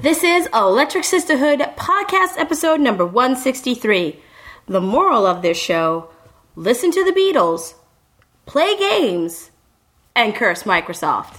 This is Electric Sisterhood podcast episode number 163. The moral of this show: listen to the Beatles, play games, and curse Microsoft.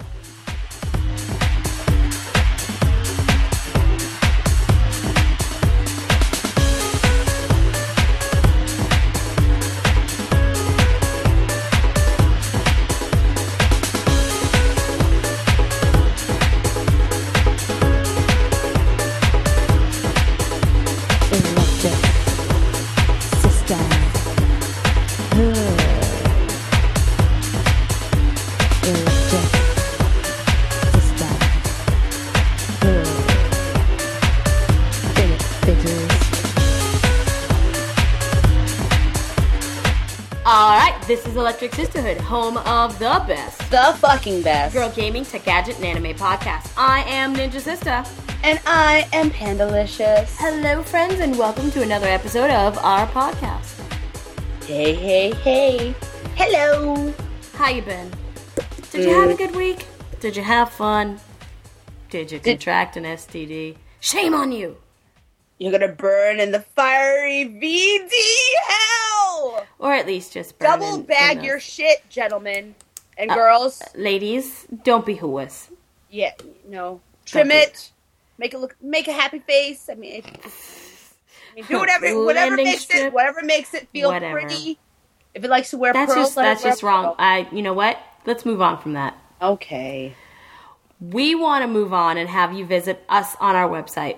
This is Electric Sisterhood, home of the best. The fucking best. Girl gaming, tech gadget, and anime podcast. I am Ninja Sister. And I am Pandalicious. Hello, friends, and welcome to another episode of our podcast. Hey, hey, hey. Hello. How you been? Did you have a good week? Did you have fun? Did you contract an STD? Shame on you. You're gonna burn in the fiery VD hell! Or at least just burn double bag your shit, gentlemen and girls. Ladies, don't be whoas. Yeah, no. Trim it. Make a happy face. I mean, do whatever makes it feel pretty. If it likes to wear pearls, that's just wrong. You know what? Let's move on from that. Okay. We want to move on and have you visit us on our website.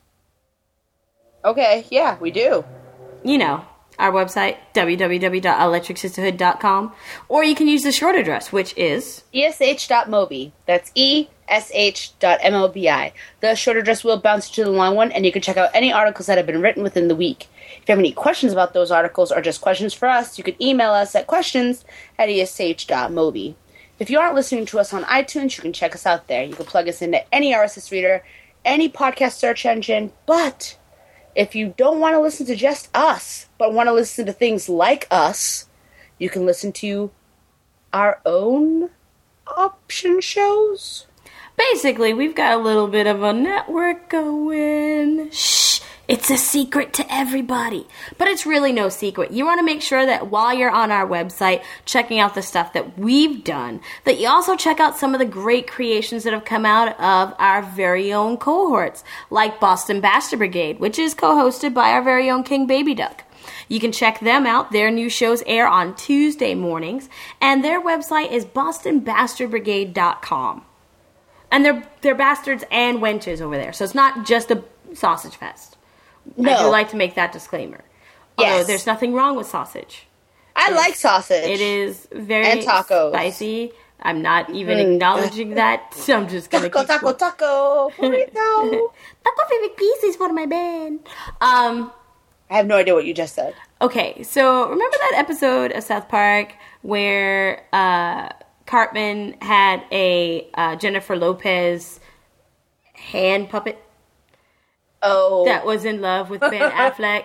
Okay, yeah, we do. You know, our website, www.electricsisterhood.com, or you can use the short address, which is esh.mobi. That's esh.mobi. The short address will bounce to the long one, and you can check out any articles that have been written within the week. If you have any questions about those articles or just questions for us, you can email us at questions@esh.mobi. If you aren't listening to us on iTunes, you can check us out there. You can plug us into any RSS reader, any podcast search engine, but if you don't want to listen to just us, but want to listen to things like us, you can listen to our own option shows. Basically, we've got a little bit of a network going. Shh, it's a secret to everybody. But it's really no secret. You want to make sure that while you're on our website checking out the stuff that we've done, that you also check out some of the great creations that have come out of our very own cohorts, like Boston Bastard Brigade, which is co-hosted by our very own King Baby Duck. You can check them out. Their new shows air on Tuesday mornings, and their website is bostonbastardbrigade.com. And they're bastards and wenches over there, so it's not just a sausage fest. No. I do like to make that disclaimer. Yes. Although there's nothing wrong with sausage. I like sausage. It is very and tacos. Spicy. I'm not even acknowledging that, so I'm just going to keep taco, burrito. Taco favorite pieces for my band. I have no idea what you just said. Okay, so remember that episode of South Park where Cartman had a Jennifer Lopez hand puppet? Oh. That was in love with Ben Affleck.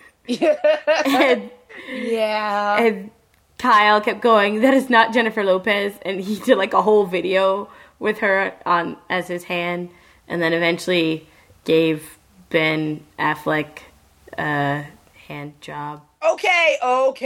And Kyle kept going, that is not Jennifer Lopez. And he did like a whole video with her on as his hand. And then eventually gave Ben Affleck a hand job. Okay.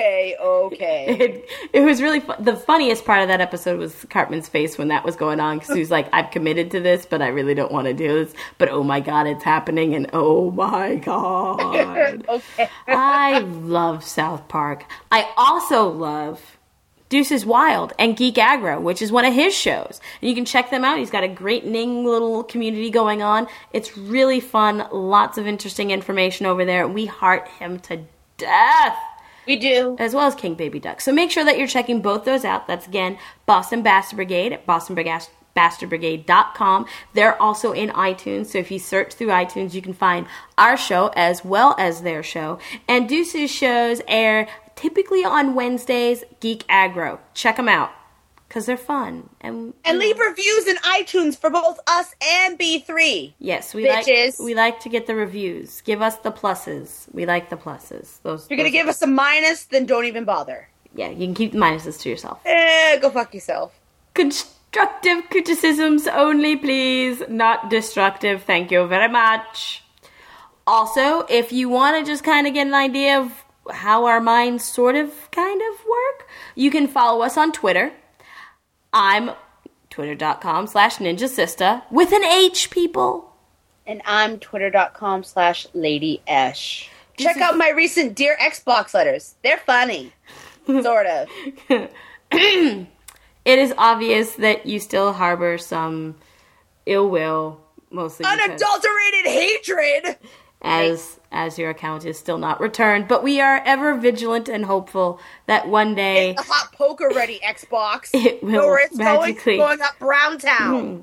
It was really fun. The funniest part of that episode was Cartman's face when that was going on, because he was like, I've committed to this, but I really don't want to do this. But oh my God, it's happening, and oh my God. Okay. I love South Park. I also love Deuces Wild and Geek Aggro, which is one of his shows. And you can check them out. He's got a great little community going on. It's really fun. Lots of interesting information over there. We heart him to death. We do. As well as King Baby Duck. So make sure that you're checking both those out. That's, again, Boston Bastard Brigade at bostonbastardbrigade.com. They're also in iTunes, so if you search through iTunes, you can find our show as well as their show. And Deuce's shows air typically on Wednesdays, Geek Aggro. Check them out, because they're fun. And leave reviews in iTunes for both us and B3. Yes, we bitches. like to get the reviews. Give us the pluses. We like the pluses. If you're going to give us a minus, then don't even bother. Yeah, you can keep the minuses to yourself. Go fuck yourself. Constructive criticisms only, please. Not destructive. Thank you very much. Also, if you want to just kind of get an idea of how our minds sort of kind of work, you can follow us on Twitter. I'm twitter.com/ninjasista with an H, people. And I'm twitter.com/Lady Esh. Check out my recent Dear Xbox letters. They're funny. Sort of. It is obvious that you still harbor some ill will, mostly unadulterated hatred, as your account is still not returned. But we are ever vigilant and hopeful that one day get the hot poker ready, Xbox. It will where it's magically going up Browntown.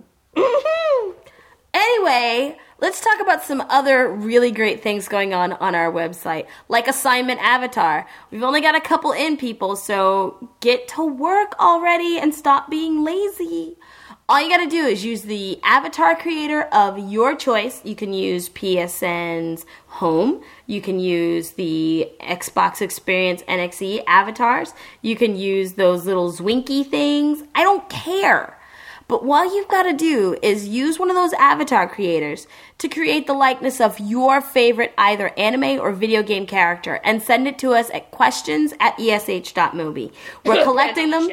Anyway, let's talk about some other really great things going on our website, like Assignment Avatar. We've only got a couple in, people, so get to work already and stop being lazy. All you gotta do is use the avatar creator of your choice. You can use PSN's Home. You can use the Xbox Experience NXE avatars. You can use those little Zwinky things. I don't care. But what you've got to do is use one of those avatar creators to create the likeness of your favorite either anime or video game character and send it to us at questions@esh.movie. We're collecting them.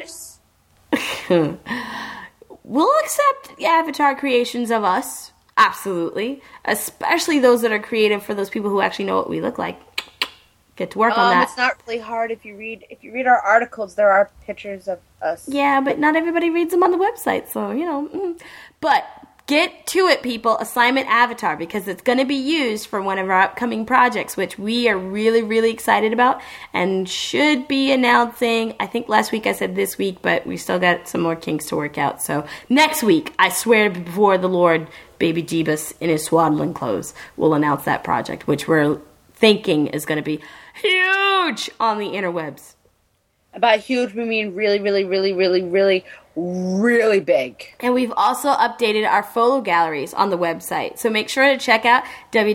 We'll accept avatar creations of us. Absolutely. Especially those that are creative for those people who actually know what we look like. Get to work on that. It's not really hard if you read our articles. There are pictures of us. Yeah, but not everybody reads them on the website, so But get to it, people. Assignment Avatar, because it's going to be used for one of our upcoming projects, which we are really, really excited about and should be announcing. I think last week I said this week, but we still got some more kinks to work out. So next week, I swear before the Lord, Baby Jeebus in his swaddling clothes will announce that project, which we're thinking is going to be huge on the interwebs. By huge, we mean really, really, really, really, really, really big. And we've also updated our photo galleries on the website. So make sure to check out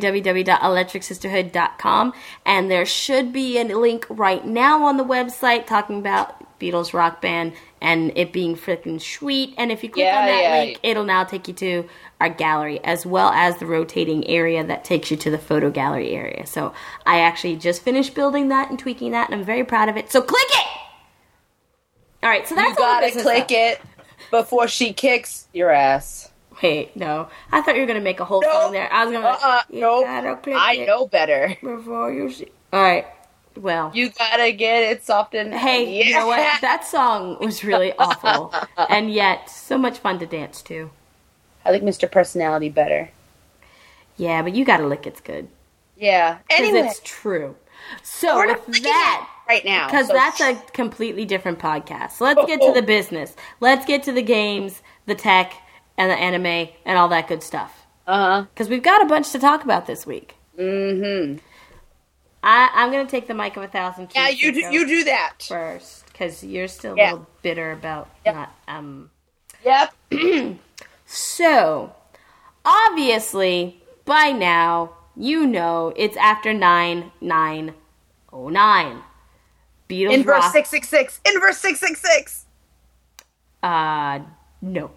www.electricsisterhood.com. And there should be a link right now on the website talking about Beatles Rock Band and it being freaking sweet. And if you click on that link, it'll now take you to our gallery, as well as the rotating area that takes you to the photo gallery area. So I actually just finished building that and tweaking that, and I'm very proud of it. So click it! All right, so that's you gotta click it before she kicks your ass. Wait, no. I thought you were going to make a whole song there. I was going to nope. I know better. Before you see. All right. Well. You gotta get it soft and... Hey, you know what? That song was really awful. And yet, so much fun to dance to. I like Mr. Personality better. Yeah, but you gotta lick it's good. Yeah. Anyway. Because it's true. So with that... right now. Because that's a completely different podcast. So let's get to the business. Let's get to the games, the tech, and the anime, and all that good stuff. Uh-huh. Because we've got a bunch to talk about this week. Mm-hmm. I'm going to take the mic of 1,000 keys. Yeah, you do that. First, because you're still a little bitter about not... Yep. So, obviously, by now, you know it's after 9909. Beatles Inverse Rock... 666. Inverse 666. No.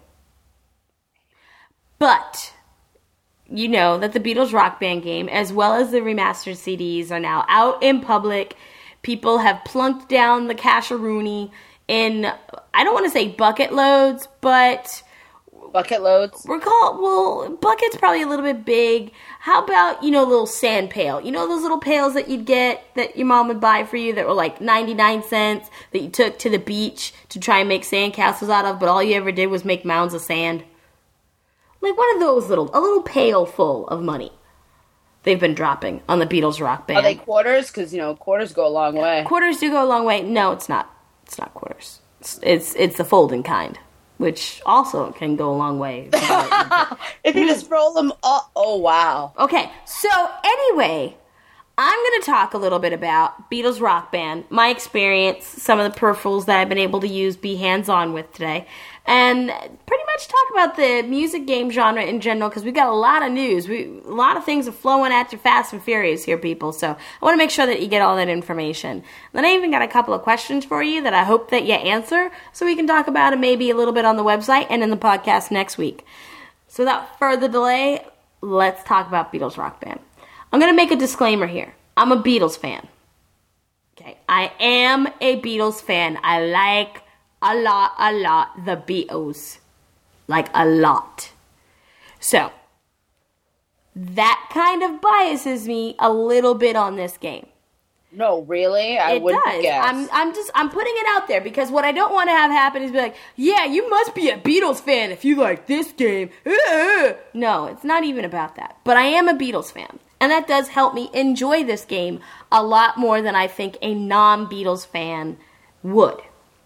But you know that the Beatles Rock Band game, as well as the remastered CDs, are now out in public. People have plunked down the casheroony in, I don't want to say bucket loads, but... Bucket loads? Bucket's probably a little bit big. How about, a little sand pail? You know those little pails that you'd get, that your mom would buy for you, that were like 99 cents, that you took to the beach to try and make sand castles out of, but all you ever did was make mounds of sand? Like one of those a little pail full of money they've been dropping on the Beatles Rock Band. Are they quarters? Because, quarters go a long way. Quarters do go a long way. No, it's not. It's not quarters. It's the folding kind, which also can go a long way. If you just roll them up. Oh, wow. Okay, so anyway, I'm going to talk a little bit about Beatles Rock Band, my experience, some of the peripherals that I've been able to be hands-on with today, and pretty much talk about the music game genre in general, because we've got a lot of news. A lot of things are flowing at you fast and furious here, people, so I want to make sure that you get all that information. Then I even got a couple of questions for you that I hope that you answer, so we can talk about it maybe a little bit on the website and in the podcast next week. So without further delay, let's talk about Beatles Rock Band. I'm going to make a disclaimer here. I'm a Beatles fan. Okay, I am a Beatles fan. I like a lot the Beatles. Like a lot. So, that kind of biases me a little bit on this game. No, really? I wouldn't guess. I'm putting it out there because what I don't want to have happen is be like, yeah, you must be a Beatles fan if you like this game. No, it's not even about that. But I am a Beatles fan. And that does help me enjoy this game a lot more than I think a non-Beatles fan would.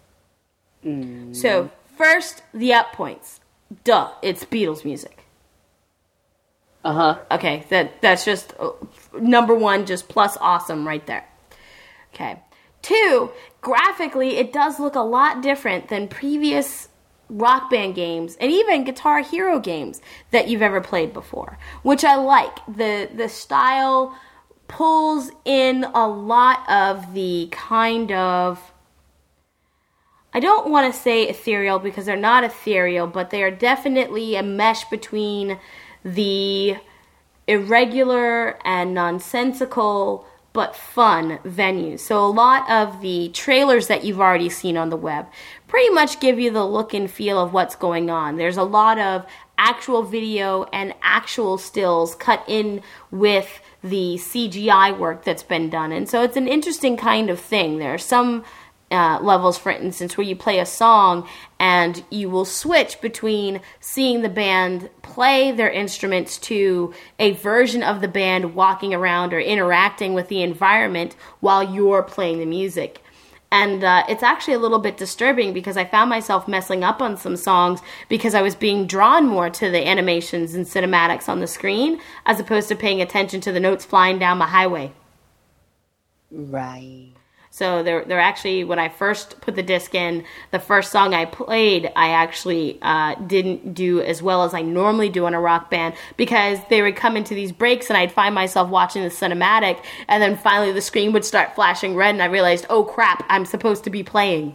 So, first, the up points. Duh, it's Beatles music. Okay, that's just number one, just plus awesome right there. Okay. 2, graphically, it does look a lot different than previous Rock Band games and even Guitar Hero games that you've ever played before, which I like. The style pulls in a lot of the kind of, I don't want to say ethereal because they're not ethereal, but they are definitely a mesh between the irregular and nonsensical but fun venues. So a lot of the trailers that you've already seen on the web pretty much give you the look and feel of what's going on. There's a lot of actual video and actual stills cut in with the CGI work that's been done. And so it's an interesting kind of thing. There are some levels, for instance, where you play a song and you will switch between seeing the band play their instruments to a version of the band walking around or interacting with the environment while you're playing the music. And it's actually a little bit disturbing because I found myself messing up on some songs because I was being drawn more to the animations and cinematics on the screen as opposed to paying attention to the notes flying down the highway. Right. So they're actually, when I first put the disc in, the first song I played, I actually didn't do as well as I normally do on a Rock Band because they would come into these breaks and I'd find myself watching the cinematic and then finally the screen would start flashing red and I realized, oh crap, I'm supposed to be playing.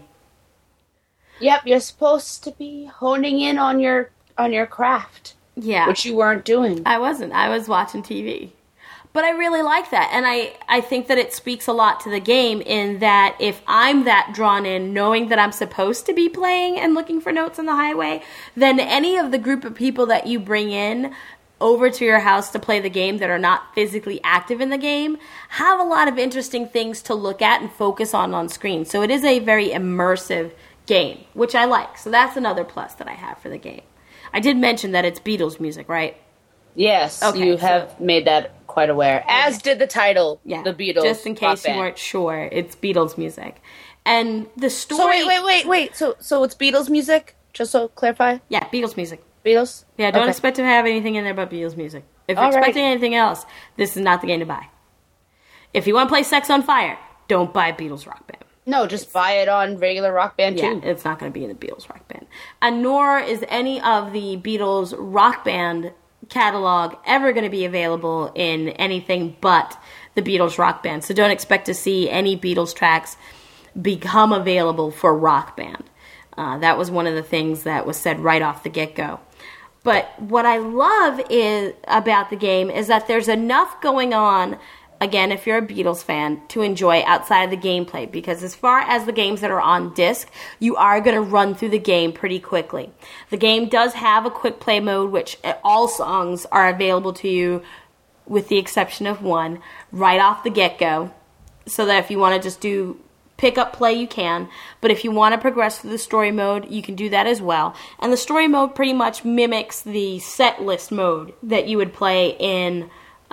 Yep, you're supposed to be honing in on your craft. Yeah. Which you weren't doing. I wasn't. I was watching TV. But I really like that, and I think that it speaks a lot to the game in that if I'm that drawn in, knowing that I'm supposed to be playing and looking for notes on the highway, then any of the group of people that you bring in over to your house to play the game that are not physically active in the game have a lot of interesting things to look at and focus on screen. So it is a very immersive game, which I like. So that's another plus that I have for the game. I did mention that it's Beatles music, right? Yes, okay, you have made that quite aware. As did the title, The Beatles. Just in case you weren't sure, it's Beatles music. And the story... So wait. So it's Beatles music? Just so clarify? Yeah, Beatles music. Beatles? Yeah, don't expect to have anything in there but Beatles music. If you're expecting anything else, this is not the game to buy. If you want to play Sex on Fire, don't buy Beatles Rock Band. No, just buy it on regular Rock Band too. Yeah, it's not going to be in the Beatles Rock Band. And nor is any of the Beatles Rock Band catalog ever going to be available in anything but the Beatles Rock Band. So don't expect to see any Beatles tracks become available for Rock Band. That was one of the things that was said right off the get-go. But what I love about the game is that there's enough going on, again, if you're a Beatles fan, to enjoy outside of the gameplay. Because as far as the games that are on disc, you are going to run through the game pretty quickly. The game does have a quick play mode, which all songs are available to you, with the exception of one, right off the get-go. So that if you want to just do pick up play, you can. But if you want to progress through the story mode, you can do that as well. And the story mode pretty much mimics the set list mode that you would play in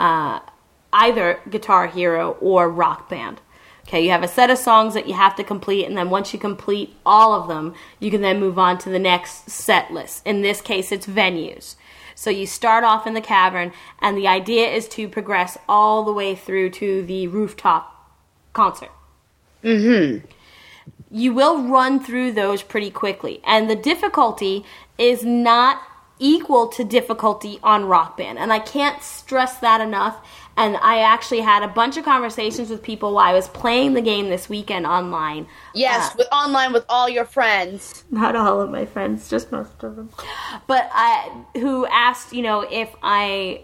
either Guitar Hero or Rock Band. Okay, you have a set of songs that you have to complete, and then once you complete all of them, you can then move on to the next set list. In this case, it's venues. So you start off in the cavern, and the idea is to progress all the way through to the rooftop concert. Mm-hmm. you will run through those pretty quickly. And the difficulty is not equal to difficulty on Rock Band. And I can't stress that enough. And I actually had a bunch of conversations with people while I was playing the game this weekend online. Yes, online with all your friends. Not all of my friends, just most of them. But who asked, if I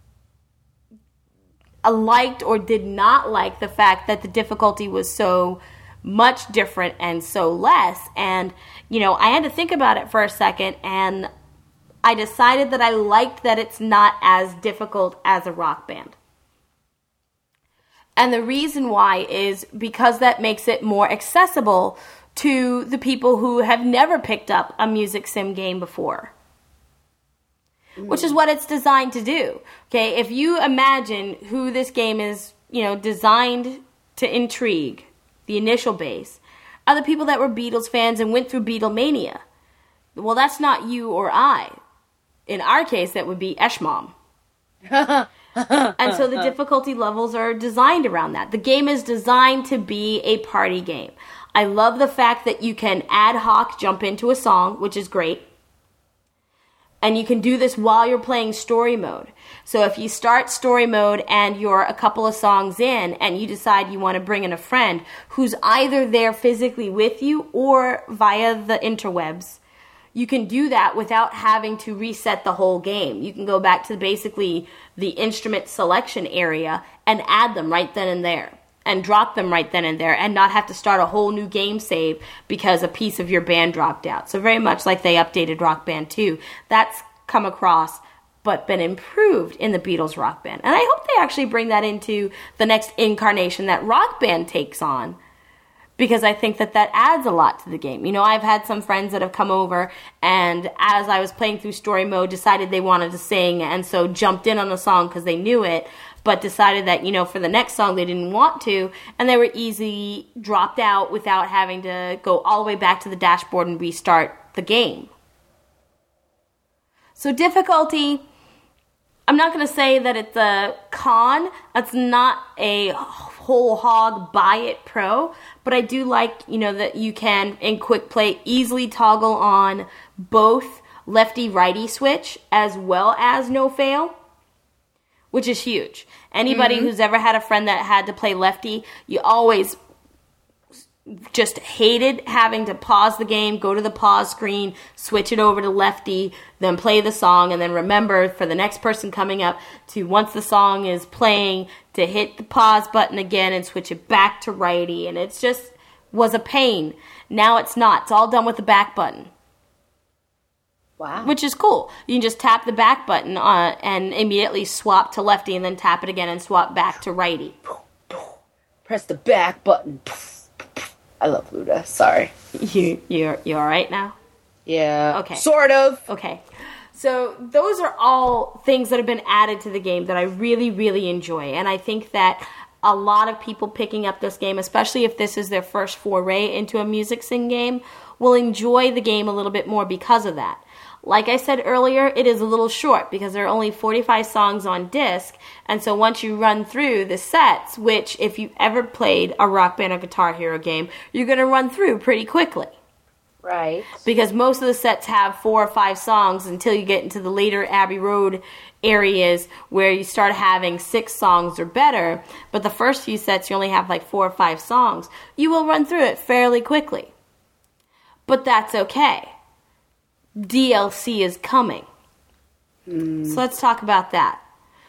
liked or did not like the fact that the difficulty was so much different and so less. And, I had to think about it for a second, and I decided that I liked that it's not as difficult as a Rock Band. And the reason why is because that makes it more accessible to the people who have never picked up a music sim game before. Which is what it's designed to do. Okay, if you imagine who this game is, designed to intrigue, the initial base, are the people that were Beatles fans and went through Beatlemania. Well, that's not you or I. In our case, that would be Eshmom. And so the difficulty levels are designed around that. The game is designed to be a party game. I love the fact that you can ad hoc jump into a song, which is great. And you can do this while you're playing story mode. So if you start story mode and you're a couple of songs in and you decide you want to bring in a friend who's either there physically with you or via the interwebs, you can do that without having to reset the whole game. You can go back to basically the instrument selection area and add them right then and there. And drop them right then and there and not have to start a whole new game save because a piece of your band dropped out. So very much like they updated Rock Band 2. That's come across but been improved in the Beatles Rock Band. And I hope they actually bring that into the next incarnation that Rock Band takes on, because I think that adds a lot to the game. I've had some friends that have come over and as I was playing through story mode decided they wanted to sing and so jumped in on the song because they knew it, but decided that, for the next song they didn't want to, and they were easily dropped out without having to go all the way back to the dashboard and restart the game. So difficulty, I'm not going to say that it's a con. It's not a whole hog buy it pro, but I do like, that you can, in quick play, easily toggle on both lefty-righty switch as well as no fail, which is huge. Anybody who's ever had a friend that had to play lefty, you always just hated having to pause the game, go to the pause screen, switch it over to lefty, then play the song, and then remember for the next person coming up to, once the song is playing, to hit the pause button again and switch it back to righty. And it just was a pain. Now it's not. It's all done with the back button. Wow. Which is cool. You can just tap the back button and immediately swap to lefty and then tap it again and swap back to righty. Press the back button. I love Luda. Sorry. You all right now? Yeah. Okay. Sort of. Okay. So those are all things that have been added to the game that I really, really enjoy. And I think that a lot of people picking up this game, especially if this is their first foray into a music sim game, will enjoy the game a little bit more because of that. Like I said earlier, it is a little short because there are only 45 songs on disc, and so once you run through the sets, which if you ever played a Rock Band or Guitar Hero game, you're going to run through pretty quickly. Right. Because most of the sets have 4 or 5 songs until you get into the later Abbey Road areas where you start having 6 songs or better, but the first few sets you only have like 4 or 5 songs. You will run through it fairly quickly. But that's okay. DLC is coming. So let's talk about that.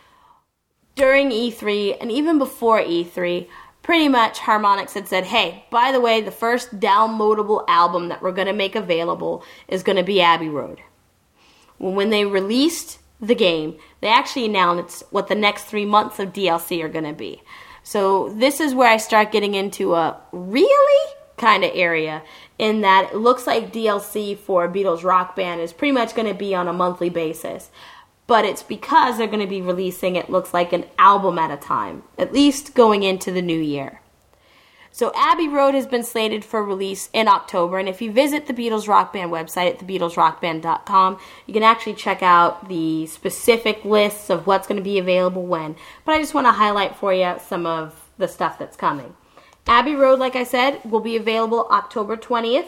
During E3 and even before E3, pretty much Harmonix had said, hey, by the way, the first downloadable album that we're going to make available is going to be Abbey Road. Well, when they released the game, they actually announced what the next 3 months of DLC are going to be. So this is where I start getting into a really kind of area, in that it looks like DLC for Beatles Rock Band is pretty much going to be on a monthly basis. But it's because they're going to be releasing, it looks like, an album at a time, at least going into the new year. So Abbey Road has been slated for release in October, and if you visit the Beatles Rock Band website at thebeatlesrockband.com, you can actually check out the specific lists of what's going to be available when. But I just want to highlight for you some of the stuff that's coming. Abbey Road, like I said, will be available October 20th.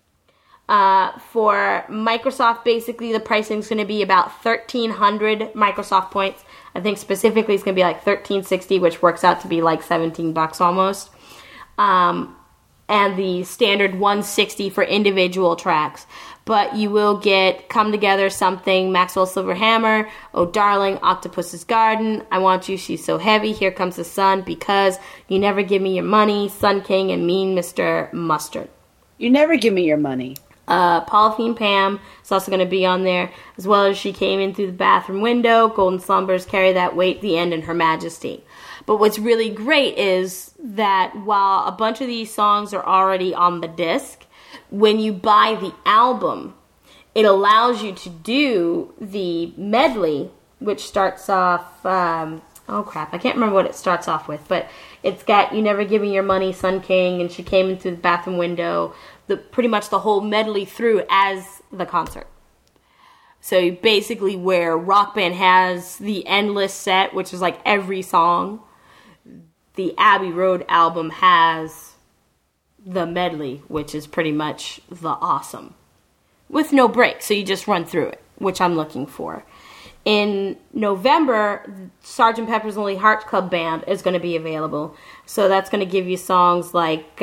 For Microsoft, basically the pricing is going to be about 1,300 Microsoft points. I think specifically it's going to be like 1,360, which works out to be like $17 almost. And the standard 160 for individual tracks. But you will get Come Together, Something, Maxwell Silver Hammer, Oh Darling, Octopus's Garden, I Want You, She's So Heavy, Here Comes the Sun, Because, You Never Give Me Your Money, Sun King, and Mean Mr. Mustard. You Never Give Me Your Money. Polythene Pam is also going to be on there, as well as She Came In Through the Bathroom Window, Golden Slumbers, Carry That Weight, The End, and Her Majesty. But what's really great is that while a bunch of these songs are already on the disc, when you buy the album, it allows you to do the medley, which starts off, I can't remember what it starts off with, but it's got You Never Give Me Your Money, Sun King, and She Came In Through the Bathroom Window, pretty much the whole medley through as the concert. So basically where Rock Band has the endless set, which is like every song, the Abbey Road album has the medley, which is pretty much the awesome. With no break, so you just run through it, which I'm looking for. In November, Sgt. Pepper's Lonely Hearts Club Band is going to be available. So that's going to give you songs like,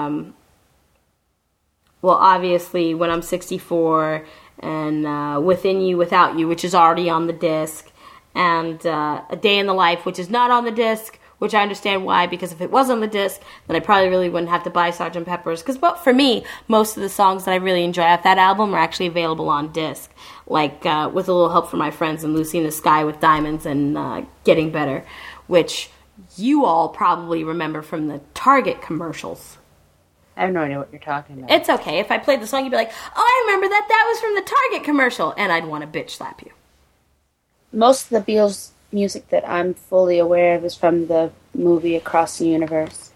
obviously, When I'm 64, and Within You, Without You, which is already on the disc, and A Day in the Life, which is not on the disc, which I understand why, because if it was on the disc, then I probably really wouldn't have to buy Sgt. Pepper's. Because for me, most of the songs that I really enjoy off that album are actually available on disc, like With a Little Help from My Friends and Lucy in the Sky with Diamonds and Getting Better, which you all probably remember from the Target commercials. I have no idea what you're talking about. It's okay. If I played the song, you'd be like, oh, I remember that. That was from the Target commercial. And I'd want to bitch slap you. Most of the Beatles music that I'm fully aware of is from the movie Across the Universe.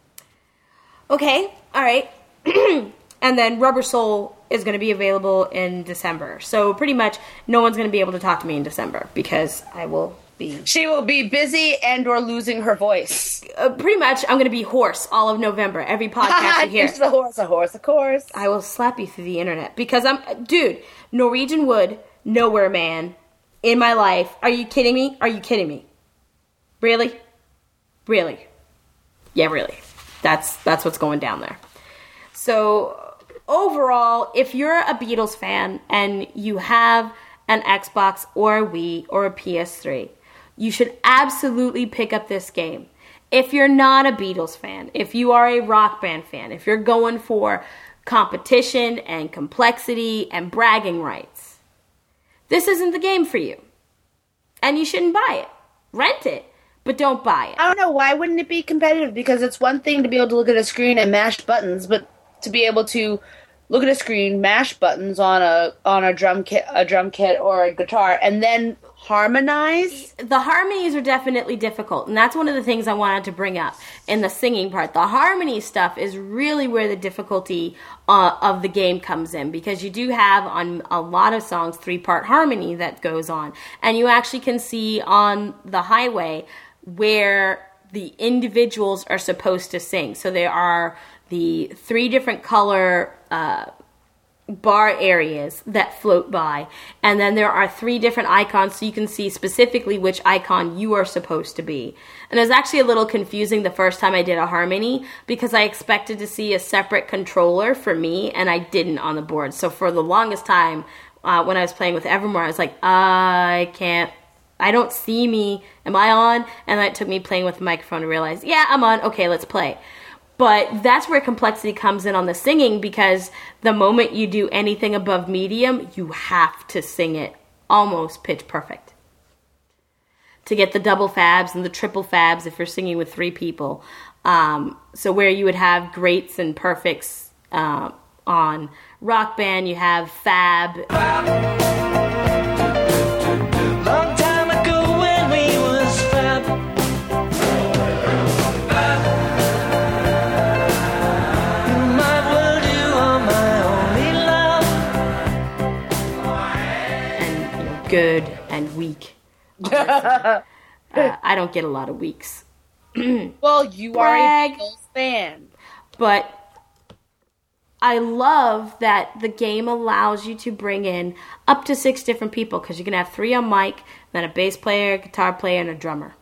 Okay, all right. And then Rubber Soul is going to be available in December. So pretty much no one's going to be able to talk to me in December because I will be... She will be busy and or losing her voice. Pretty much I'm going to be hoarse all of November. Every podcast you hear. It's the horse, a horse, of course. I will slap you through the internet because Dude, Norwegian Wood, Nowhere Man, In My Life. Are you kidding me? Are you kidding me? Really? Really? Yeah, really. That's what's going down there. So, overall, if you're a Beatles fan and you have an Xbox or a Wii or a PS3, you should absolutely pick up this game. If you're not a Beatles fan, if you are a Rock Band fan, if you're going for competition and complexity and bragging rights, this isn't the game for you. And you shouldn't buy it. Rent it, but don't buy it. I don't know, why wouldn't it be competitive? Because it's one thing to be able to look at a screen and mash buttons, but to be able to look at a screen, mash buttons on a drum kit or a guitar, and then harmonize? The harmonies are definitely difficult, and that's one of the things I wanted to bring up in the singing part. The harmony stuff is really where the difficulty of the game comes in, because you do have on a lot of songs 3-part harmony that goes on, and you actually can see on the highway where the individuals are supposed to sing. So there are the 3 different color bar areas that float by, and then there are 3 different icons so you can see specifically which icon you are supposed to be. And it was actually a little confusing the first time I did a harmony because I expected to see a separate controller for me, and I didn't on the board. So for the longest time when I was playing with Evermore, I was like, I don't see me. Am I on? And then it took me playing with the microphone to realize, yeah, I'm on. Okay, let's play. But that's where complexity comes in on the singing, because the moment you do anything above medium, you have to sing it almost pitch perfect to get the double fabs and the triple fabs if you're singing with 3 people. So where you would have greats and perfects on Rock Band, you have fab. Long time ago when we was fab. Good and weak. I don't get a lot of weeks Well, you are a Beatles fan. But I love that the game allows you to bring in up to 6 different people because you can have 3 on mic, then a bass player, a guitar player, and a drummer.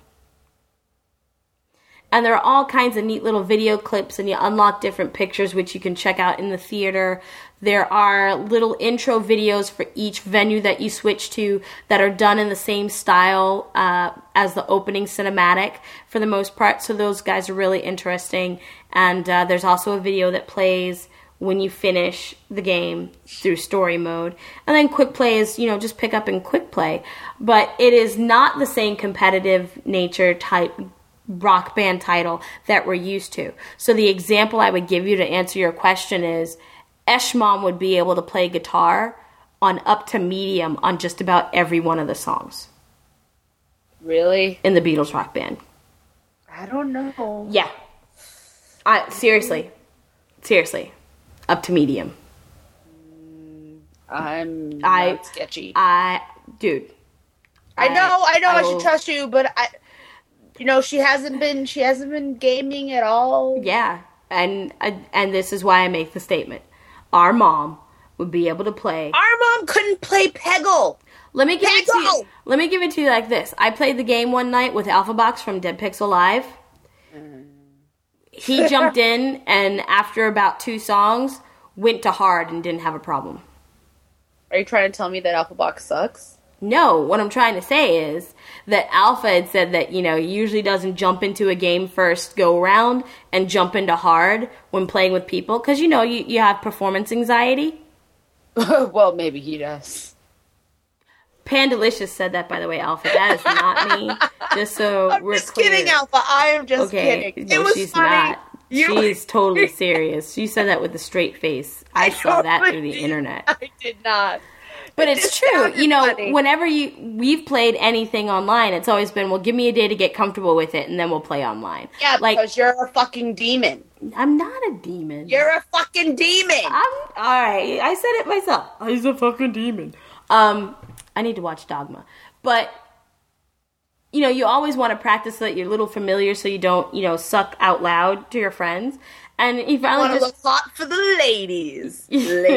And there are all kinds of neat little video clips, and you unlock different pictures, which you can check out in the theater. There are little intro videos for each venue that you switch to that are done in the same style as the opening cinematic for the most part. So those guys are really interesting. And there's also a video that plays when you finish the game through story mode. And then quick play is, just pick up and quick play. But it is not the same competitive nature type Rock Band title that we're used to. So the example I would give you to answer your question is Eshmon would be able to play guitar on up to medium on just about every one of the songs. Really? In the Beatles Rock Band. I don't know. Yeah. Seriously. Up to medium. I'm not sketchy. Dude. I know I should trust you, but she hasn't been gaming at all. Yeah. And this is why I make the statement. Our mom would be able to play. Our mom couldn't play Peggle. Let me give it to you like this. I played the game one night with Alphabox from Dead Pixel Live. He jumped in and after about 2 songs went to hard and didn't have a problem. Are you trying to tell me that Alphabox sucks? No, what I'm trying to say is that Alpha had said that, he usually doesn't jump into a game first go around and jump into hard when playing with people. Because, you have performance anxiety. Well, maybe he does. Pandalicious said that, by the way, Alpha. That is not me. Just so I'm we're just clear. kidding, Alpha. I am just kidding. No, it was she's funny. not. She's totally serious. She said that with a straight face. I saw that through the internet. I did not. But it's true. Funny. Whenever we've played anything online, it's always been, well, give me a day to get comfortable with it, and then we'll play online. Yeah, because you're a fucking demon. I'm not a demon. You're a fucking demon. All right. I said it myself. He's a fucking demon. I need to watch Dogma. But, you always want to practice so that you're a little familiar so you don't, suck out loud to your friends. And he finally want to look hot for the ladies.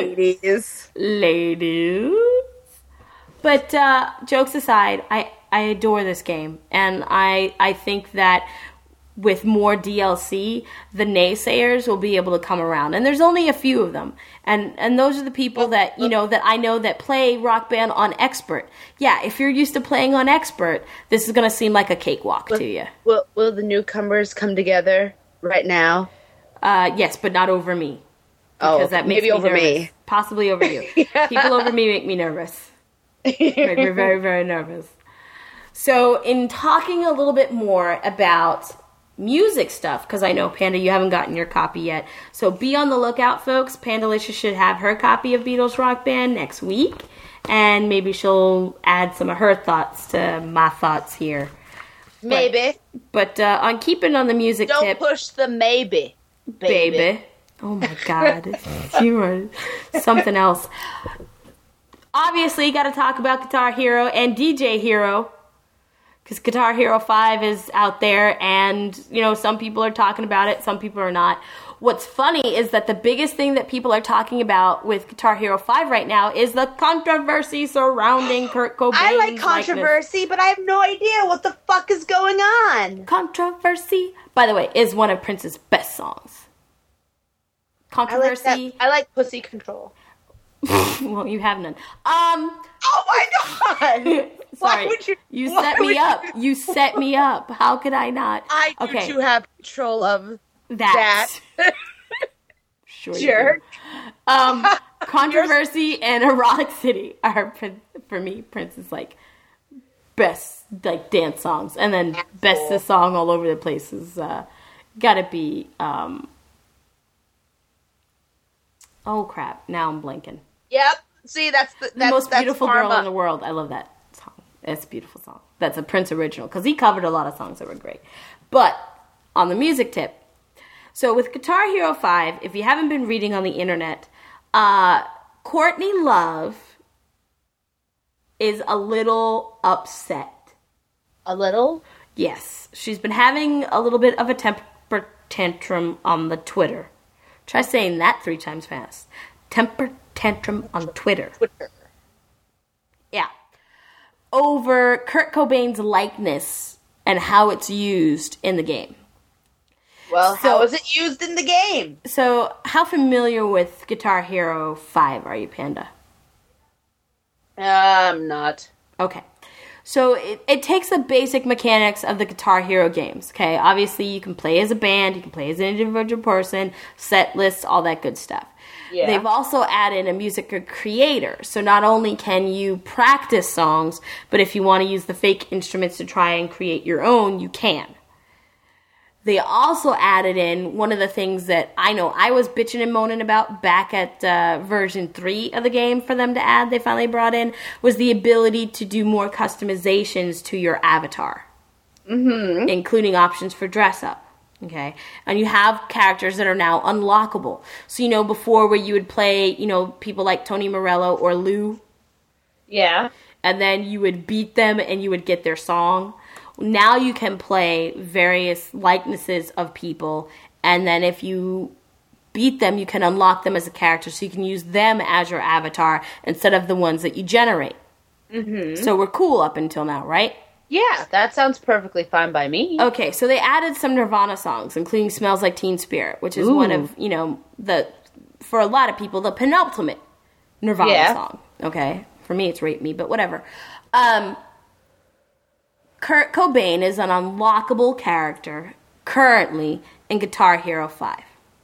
Ladies. But jokes aside, I adore this game. And I think that with more DLC, the naysayers will be able to come around. And there's only a few of them. And those are the people that, that I know that play Rock Band on Expert. Yeah, if you're used to playing on Expert, this is going to seem like a cakewalk to you. Will the newcomers come together right now? Yes, but not over me. Because that makes maybe me over nervous. me. Possibly over you. People over me make me nervous. Make me very, very nervous. So, in talking a little bit more about music stuff, because I know, Panda, you haven't gotten your copy yet. So, be on the lookout, folks. Pandalicious should have her copy of Beatles Rock Band next week. And maybe she'll add some of her thoughts to my thoughts here. Maybe. But on keeping on the music Don't tip... push the maybe. Baby. Oh my God. You are something else. Obviously, you got to talk about Guitar Hero and DJ Hero. Because Guitar Hero 5 is out there and, some people are talking about it, some people are not. What's funny is that the biggest thing that people are talking about with Guitar Hero 5 right now is the controversy surrounding Kurt Cobain's I like controversy, but I have no idea what the fuck is going on. Controversy, by the way, is one of Prince's best songs. Controversy. I like Pussy Control. Well, you have none. Oh my God! Sorry, you set me up. You set me up. How could I not? I do have control of that. Sure. Jerk. Controversy and Erotic City are, for me, Prince's best dance songs, and then bestest song all over the place is gotta be. Oh crap! Now I'm blanking. Yep. See, that's the most beautiful girl in the world. I love that song. It's a beautiful song. That's a Prince original because he covered a lot of songs that were great. But on the music tip, so with Guitar Hero 5, if you haven't been reading on the internet, Courtney Love is a little upset. A little? Yes, she's been having a little bit of a temper tantrum on the Twitter. Try saying that 3 times fast. Temper tantrum on Twitter. Yeah. Over Kurt Cobain's likeness and how it's used in the game. Well, how is it used in the game? So, how familiar with Guitar Hero 5 are you, Panda? I'm not. Okay. So, it takes the basic mechanics of the Guitar Hero games, okay? Obviously, you can play as a band, you can play as an individual person, set lists, all that good stuff. Yeah. They've also added a music creator. So not only can you practice songs, but if you want to use the fake instruments to try and create your own, you can. They also added in one of the things that I know I was bitching and moaning about back at version 3 of the game for them to add, they finally brought in, was the ability to do more customizations to your avatar. Mm-hmm. Including options for dress up. Okay, and you have characters that are now unlockable. So, before where you would play, people like Tony Morello or Lou. Yeah. And then you would beat them and you would get their song. Now you can play various likenesses of people. And then if you beat them, you can unlock them as a character. So you can use them as your avatar instead of the ones that you generate. Mm-hmm. So we're cool up until now, right? Yeah, that sounds perfectly fine by me. Okay, so they added some Nirvana songs, including Smells Like Teen Spirit, which is one of, for a lot of people, the penultimate Nirvana song. Okay? For me, it's Rape Me, but whatever. Kurt Cobain is an unlockable character currently in Guitar Hero 5.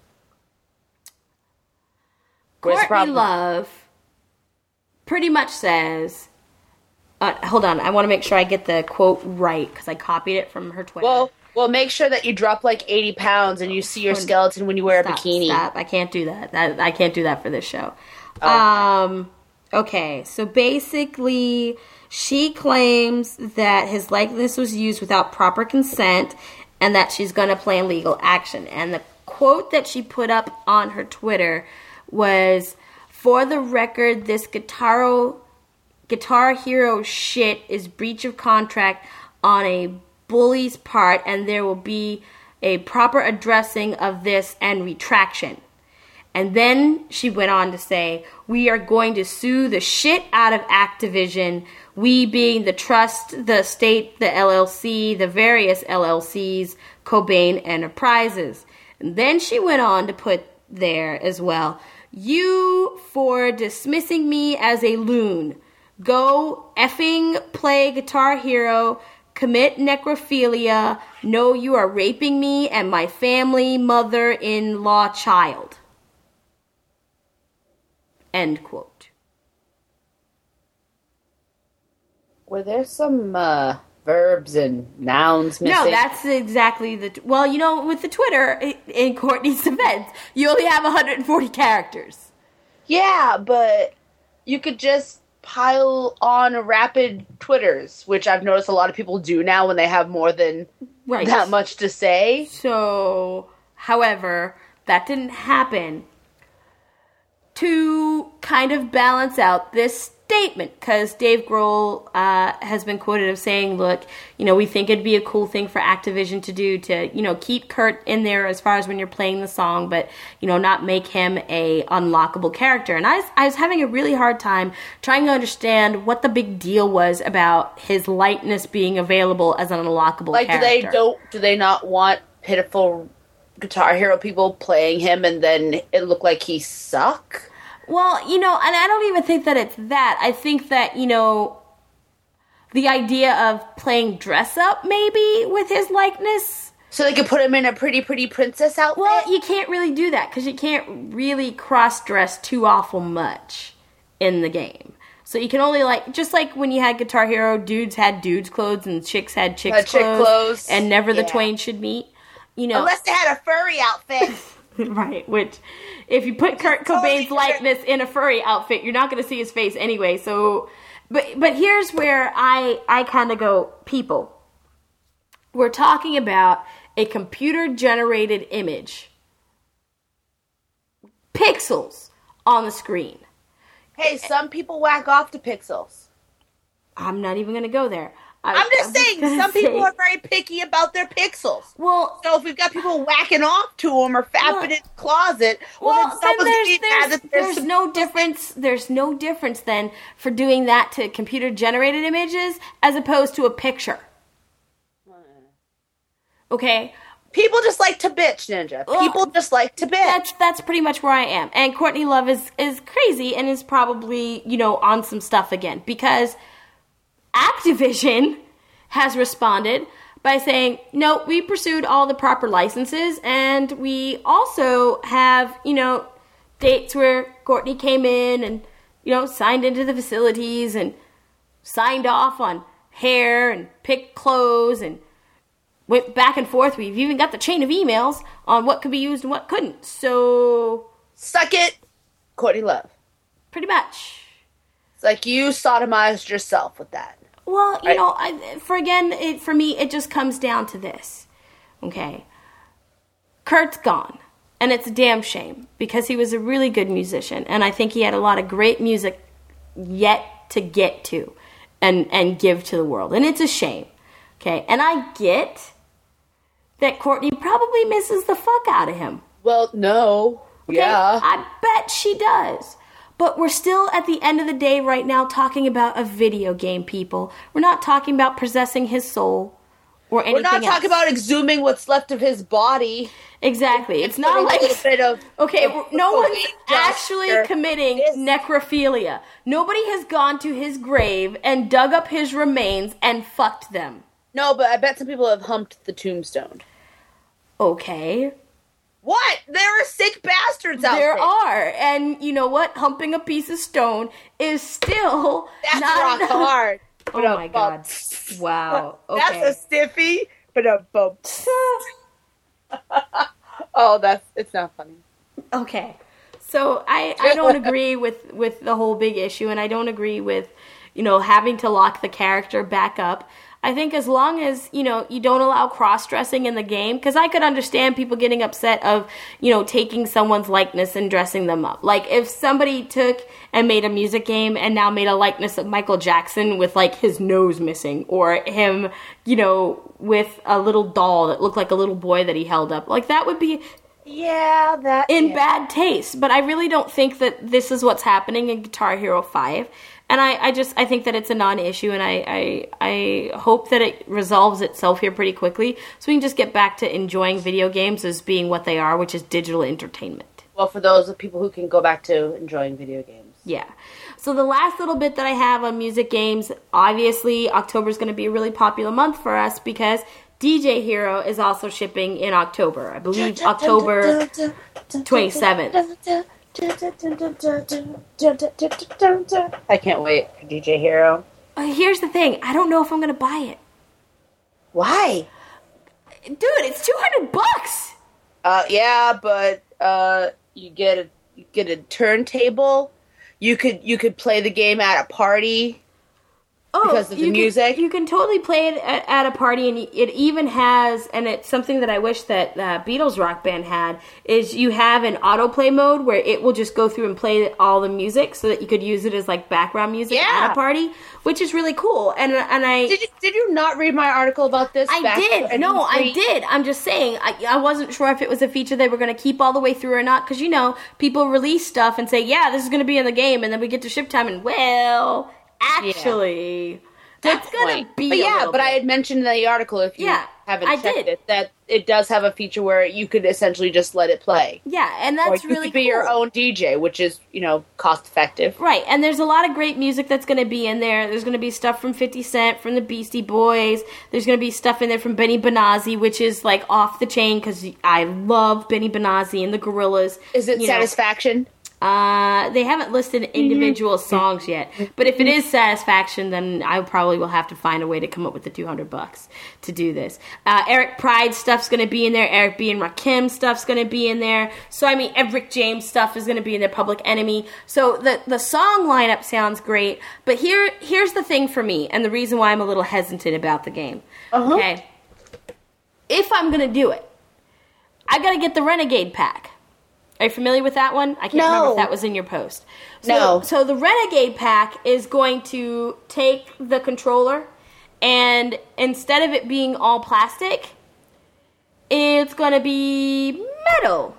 Courtney Love pretty much says... hold on, I want to make sure I get the quote right, because I copied it from her Twitter. Well, make sure that you drop like 80 pounds and you see your skeleton when you wear a bikini. Stop, I can't do that. I can't do that for this show. Oh. Okay, so basically, she claims that his likeness was used without proper consent, and that she's going to plan legal action. And the quote that she put up on her Twitter was, "For the record, this Guitar Hero shit is breach of contract on a bully's part, and there will be a proper addressing of this and retraction." And then she went on to say, "We are going to sue the shit out of Activision, we being the trust, the state, the LLC, the various LLCs, Cobain Enterprises." And then she went on to put there as well, "You for dismissing me as a loon. Go effing play Guitar Hero, commit necrophilia, no, you are raping me and my family, mother-in-law, child." End quote. Were there some verbs and nouns missing? No, that's exactly with the Twitter, in Courtney's defense, you only have 140 characters. Yeah, but you could just pile on rapid Twitters, which I've noticed a lot of people do now when they have more than that much to say. So, however, that didn't happen to kind of balance out this statement, because Dave Grohl has been quoted as saying, look, we think it'd be a cool thing for Activision to do to, keep Kurt in there as far as when you're playing the song, but, not make him a unlockable character. And I was having a really hard time trying to understand what the big deal was about his likeness being available as an unlockable character. Do they not want pitiful Guitar Hero people playing him and then it looked like he suck? Well, and I don't even think that it's that. I think that, the idea of playing dress up maybe with his likeness. So they could put him in a pretty princess outfit? Well, you can't really do that because you can't really cross-dress too awful much in the game. So you can only, just like when you had Guitar Hero, dudes had dudes' clothes and chicks had chicks' clothes. And never the twain should meet. Unless they had a furry outfit. Right, which, if you put Kurt Cobain's likeness in a furry outfit, you're not going to see his face anyway. So, but here's where I kind of go, people, we're talking about a computer-generated image. Pixels on the screen. Hey, some people whack off to pixels. I'm not even going to go there. I'm just saying, some people are very picky about their pixels. Well, so if we've got people whacking off to them or fapping in the closet, then there's no difference. There's no difference then for doing that to computer-generated images as opposed to a picture. Okay? People just like to bitch, Ninja. People just like to bitch. That's pretty much where I am. And Courtney Love is crazy and is probably, on some stuff again. Because Activision has responded by saying, no, we pursued all the proper licenses. And we also have, dates where Courtney came in and, signed into the facilities and signed off on hair and picked clothes and went back and forth. We've even got the chain of emails on what could be used and what couldn't. So, suck it, Courtney Love. Pretty much. It's like you sodomized yourself with that. Well, for me, it just comes down to this. Okay. Kurt's gone. And it's a damn shame because he was a really good musician. And I think he had a lot of great music yet to get to and give to the world. And it's a shame. Okay. And I get that Courtney probably misses the fuck out of him. Well, no. Okay? Yeah. I bet she does. But we're still, at the end of the day right now, talking about a video game, people. We're not talking about possessing his soul or anything else. We're not talking about exhuming what's left of his body. Exactly. It's not like... no one's actually committing necrophilia. Nobody has gone to his grave and dug up his remains and fucked them. No, but I bet some people have humped the tombstone. Okay. What? There are sick bastards out there. There are. And you know what? Humping a piece of stone is still That's not rock hard. Oh my God. Wow. Okay. That's a stiffy, but a bump. It's not funny. Okay. So I don't agree with the whole big issue, and I don't agree with, having to lock the character back up. I think as long as, you don't allow cross-dressing in the game, because I could understand people getting upset of, taking someone's likeness and dressing them up. Like, if somebody took and made a music game and now made a likeness of Michael Jackson with, like, his nose missing, or him, with a little doll that looked like a little boy that he held up, like, that would be... Yeah, bad taste. But I really don't think that this is what's happening in Guitar Hero 5. And I think that it's a non-issue, and I hope that it resolves itself here pretty quickly so we can just get back to enjoying video games as being what they are, which is digital entertainment. Well, for those people who can go back to enjoying video games. Yeah. So the last little bit that I have on music games, obviously October is going to be a really popular month for us because DJ Hero is also shipping in October. I believe October 27th. I can't wait for DJ Hero. Here's the thing. I don't know if I'm going to buy it. Why? Dude, it's $200. Yeah, but you get a turntable. You could play the game at a party. Because of the music? You can totally play it at a party, and it even has, and it's something that I wish that Beatles Rock Band had, is you have an autoplay mode where it will just go through and play all the music so that you could use it as like background music at a party, which is really cool. And I... Did you not read my article about this? I did. No, I did. I'm just saying, I wasn't sure if it was a feature they were going to keep all the way through or not, because, people release stuff and say, yeah, this is going to be in the game, and then we get to ship time, and well... Actually, that's going to be but I had mentioned in the article, if you haven't checked it, that it does have a feature where you could essentially just let it play. Yeah, and that's really cool. You could be your own DJ, which is, cost effective. Right, and there's a lot of great music that's going to be in there. There's going to be stuff from 50 Cent, from the Beastie Boys. There's going to be stuff in there from Benny Benassi, which is, like, off the chain, because I love Benny Benassi and the Gorillaz. Is it Satisfaction? They haven't listed individual songs yet, but if it is Satisfaction, then I probably will have to find a way to come up with the $200 to do this. Eric Pride stuff's going to be in there. Eric B. and Rakim stuff's going to be in there. So, Rick James stuff is going to be in there. Public Enemy. So, the song lineup sounds great, but here's the thing for me, and the reason why I'm a little hesitant about the game. Okay? If I'm going to do it, I got to get the Renegade pack. Are you familiar with that one? I can't remember if that was in your post. So the Renegade pack is going to take the controller And instead of it being all plastic, it's going to be metal.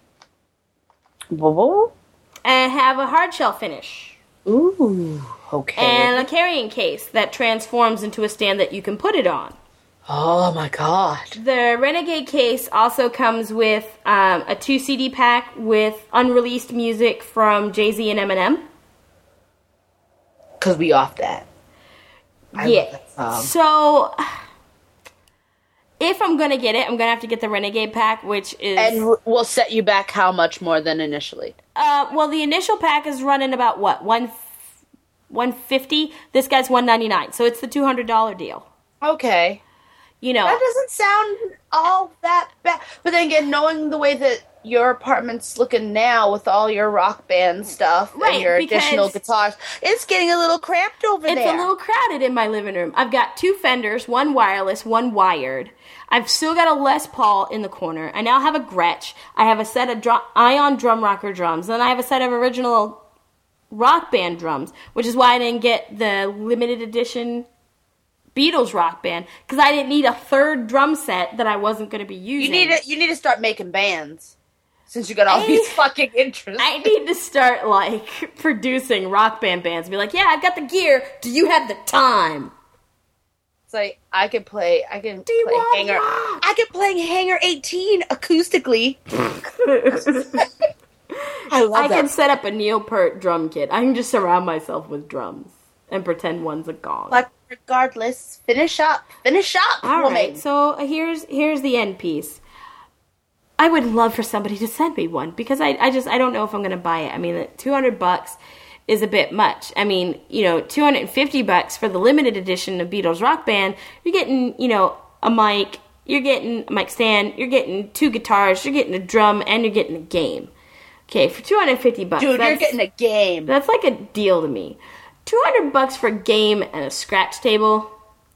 Whoa. And have a hard shell finish. Ooh, okay. And a carrying case that transforms into a stand that you can put it on. Oh my god. The Renegade case also comes with a 2 CD pack with unreleased music from Jay-Z and Eminem. Because we off that. I love that song. So, if I'm going to get it, I'm going to have to get the Renegade pack, which is... And we'll set you back how much more than initially? Well, the initial pack is running about, what, $150? This guy's $199, so it's the $200 deal. Okay. You know... That doesn't sound all that bad. But then again, knowing the way that your apartment's looking now with all your rock band stuff and your additional guitars, it's getting a little cramped over there. It's a little crowded in my living room. I've got 2 Fenders, 1 wireless, 1 wired. I've still got a Les Paul in the corner. I now have a Gretsch. I have a set of Ion Drum Rocker drums. Then I have a set of original Rock Band drums, which is why I didn't get the limited edition Beatles Rock Band, because I didn't need a 3rd drum set that I wasn't going to be using. You need to start making bands. Since you got all these fucking interests. I need to start, producing Rock Band bands. Be like, yeah, I've got the gear. Do you have the time? It's like, I can play Hangar 18 acoustically. I love that. I can set up a Neil Peart drum kit. I can just surround myself with drums and pretend one's a gong. But regardless, finish up. All woman. right, so here's the end piece. I would love for somebody to send me one because I don't know if I'm going to buy it. I mean, $200 is a bit much. I mean, $250 for the limited edition of Beatles Rock Band. You're getting, a mic. You're getting a mic stand. You're getting 2 guitars. You're getting a drum, and you're getting a game. Okay, for $250, dude, you're getting a game. That's like a deal to me. $200 for a game and a scratch table.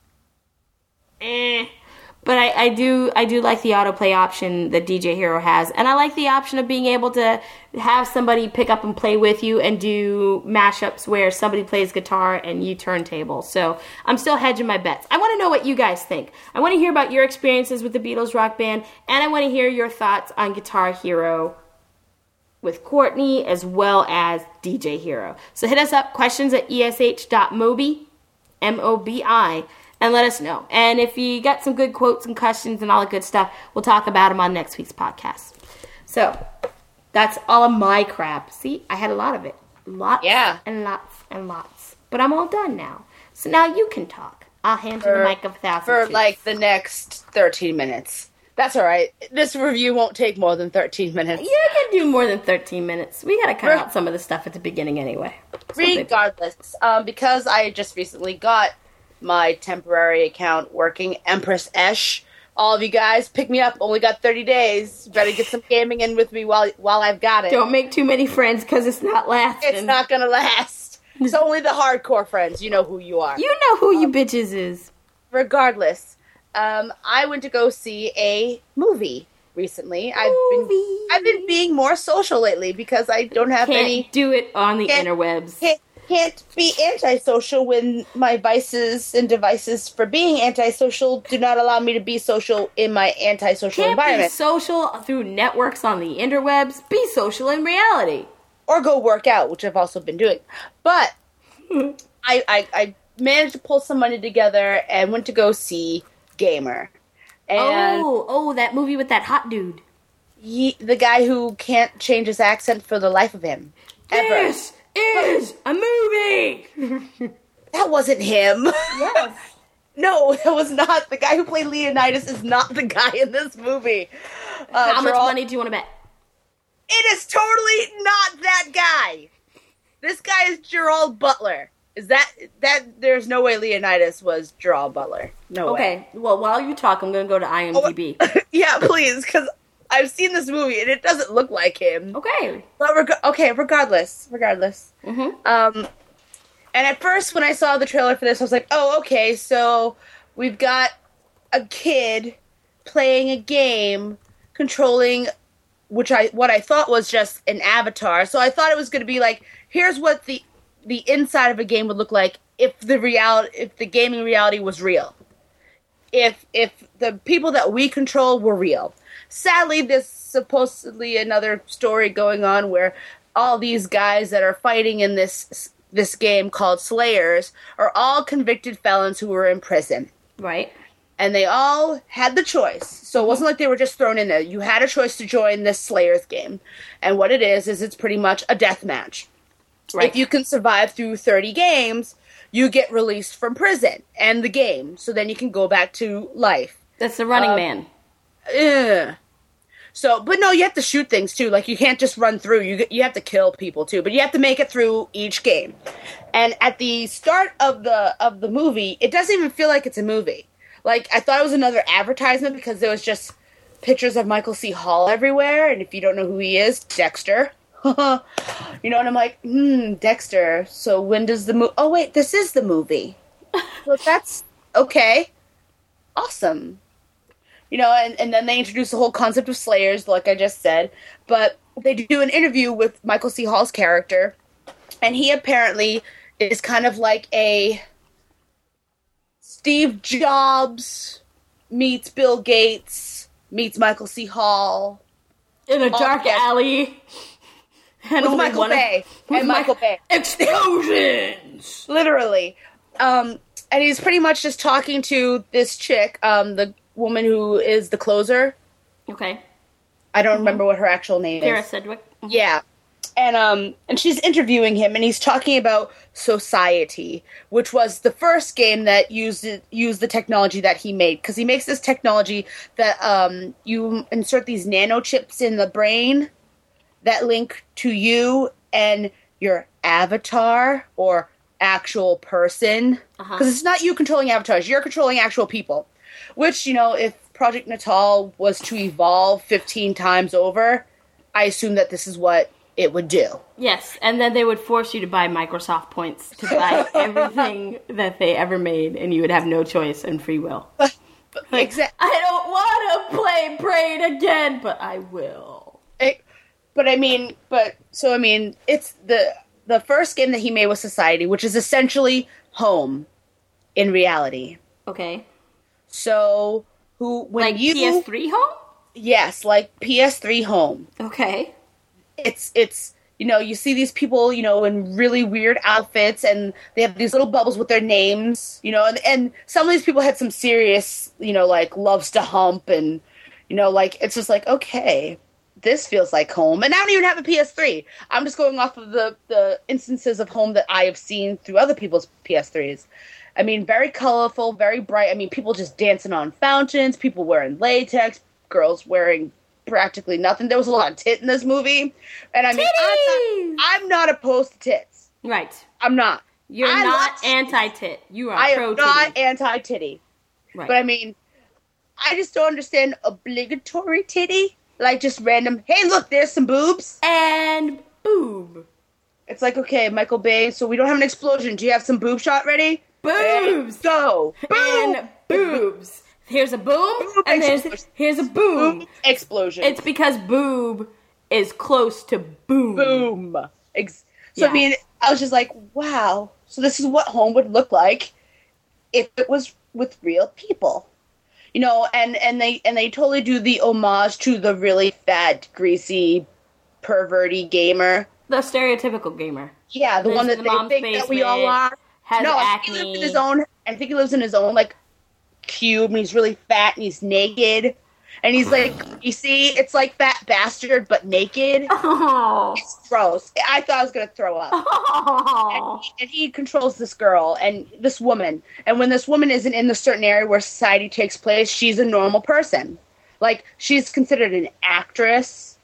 But I do like the autoplay option that DJ Hero has, and I like the option of being able to have somebody pick up and play with you and do mashups where somebody plays guitar and you turntable. So I'm still hedging my bets. I want to know what you guys think. I want to hear about your experiences with the Beatles Rock Band, and I want to hear your thoughts on Guitar Hero with Courtney as well as DJ Hero. So hit us up, questions@esh.mobi, M-O-B-I, and let us know. And if you got some good quotes and questions and all that good stuff, we'll talk about them on next week's podcast. So, that's all of my crap. See, I had a lot of it. Lots and lots and lots. But I'm all done now. So now you can talk. I'll hand you the mic of 1,000 For truths. the next 13 minutes. That's all right. This review won't take more than 13 minutes. You can do more than 13 minutes. We gotta cut out some of the stuff at the beginning anyway. Regardless, because I just recently got my temporary account working, Empress Esh. All of you guys, pick me up. Only got 30 days. Better get some gaming in with me while I've got it. Don't make too many friends because it's not lasting. It's not gonna last. It's only the hardcore friends. You know who you are. You know who you bitches is. Regardless, I went to go see a movie recently. I've been being more social lately because I don't have Can't do it on the interwebs. Can't be antisocial when my vices and devices for being antisocial do not allow me to be social in my antisocial environment. Be social through networks on the interwebs. Be social in reality. Or go work out, which I've also been doing. But I managed to pull some money together and went to go see Gamer. And that movie with that hot dude. The guy who can't change his accent for the life of him. Ever. This is a movie! That wasn't him. Yes. No, that was not. The guy who played Leonidas is not the guy in this movie. How much money do you want to bet? It is totally not that guy. This guy is Gerald Butler. Is that there's no way Leonidas was Gerald Butler. No way. Okay, well, while you talk, I'm going to go to IMDb. Yeah, please, because I've seen this movie and it doesn't look like him. Okay. But regardless. Mm-hmm. And at first, when I saw the trailer for this, I was like, oh, okay, so we've got a kid playing a game, controlling what I thought was just an avatar. So I thought it was going to be like, here's what the inside of a game would look like if the gaming reality was real. If the people that we control were real. Sadly, there's supposedly another story going on where all these guys that are fighting in this game called Slayers are all convicted felons who were in prison. Right. And they all had the choice. So it wasn't like they were just thrown in there. You had a choice to join this Slayers game. And what it is it's pretty much a death match. Right. If you can survive through 30 games, you get released from prison and the game. So then you can go back to life. That's the Running Man. So, but no, you have to shoot things too. Like, you can't just run through. You have to kill people too. But you have to make it through each game. And at the start of the movie, it doesn't even feel like it's a movie. Like, I thought it was another advertisement because there was just pictures of Michael C. Hall everywhere. And if you don't know who he is, Dexter. You know, and I'm like, Dexter. So when does the movie... Oh, wait, this is the movie. Well, that's... Okay. Awesome. You know, and then they introduce the whole concept of Slayers, like I just said. But they do an interview with Michael C. Hall's character. And he apparently is kind of like a... Steve Jobs meets Bill Gates meets Michael C. Hall. In a dark alley. And With Michael Bay. And Michael Bay. Explosions! Literally. And he's pretty much just talking to this chick, the woman who is the closer. Okay. I don't remember what her actual name Kara is. Sedgwick. Yeah. And she's interviewing him, and he's talking about Society, which was the first game that used the technology that he made. Because he makes this technology that you insert these nanochips in the brain that link to you and your avatar or actual person. Because it's not you controlling avatars, you're controlling actual people. Which, you know, if Project Natal was to evolve 15 times over, I assume that this is what it would do. Yes, and then they would force you to buy Microsoft points to buy everything that they ever made, and you would have no choice and free will. Exactly. I don't want to play Braid again, but I will. It's the first game that he made was Society, which is essentially Home in reality. Okay. So, PS3 Home? Yes, like PS3 Home. Okay. It's you know, you see these people, you know, in really weird outfits, and they have these little bubbles with their names, you know, and some of these people had some serious, you know, like, loves to hump, and, you know, like, it's just like, okay, this feels like home. And I don't even have a PS3. I'm just going off of the instances of home that I have seen through other people's PS3s. I mean, very colorful, very bright. I mean, people just dancing on fountains, people wearing latex, girls wearing practically nothing. There was a lot of tit in this movie. And I mean, I'm not opposed to tits. Right. I'm not. You're not anti-tit. You are pro-titty. I am not anti-titty. Right. But I mean, I just don't understand obligatory titty. Like, just random, hey, look, there's some boobs. And boob. It's like, okay, Michael Bay, so we don't have an explosion. Do you have some boob shot ready? Boobs. And go. Boom. And boobs. Here's a boom, and here's a boom. Boom explosion. It's because boob is close to boom. Boom. So, I mean, I was just like, wow. So this is what home would look like if it was with real people. You know, and they totally do the homage to the really fat, greasy, perverty gamer. The stereotypical gamer. Yeah, the one that they think that we all are. Has acne. I think he lives in his own, like, cube, and he's really fat, and he's naked. And he's like, you see, it's like Fat Bastard, but naked. Oh. It's gross. I thought I was going to throw up. Oh. And he controls this girl and this woman. And when this woman isn't in the certain area where society takes place, she's a normal person. Like, she's considered an actress,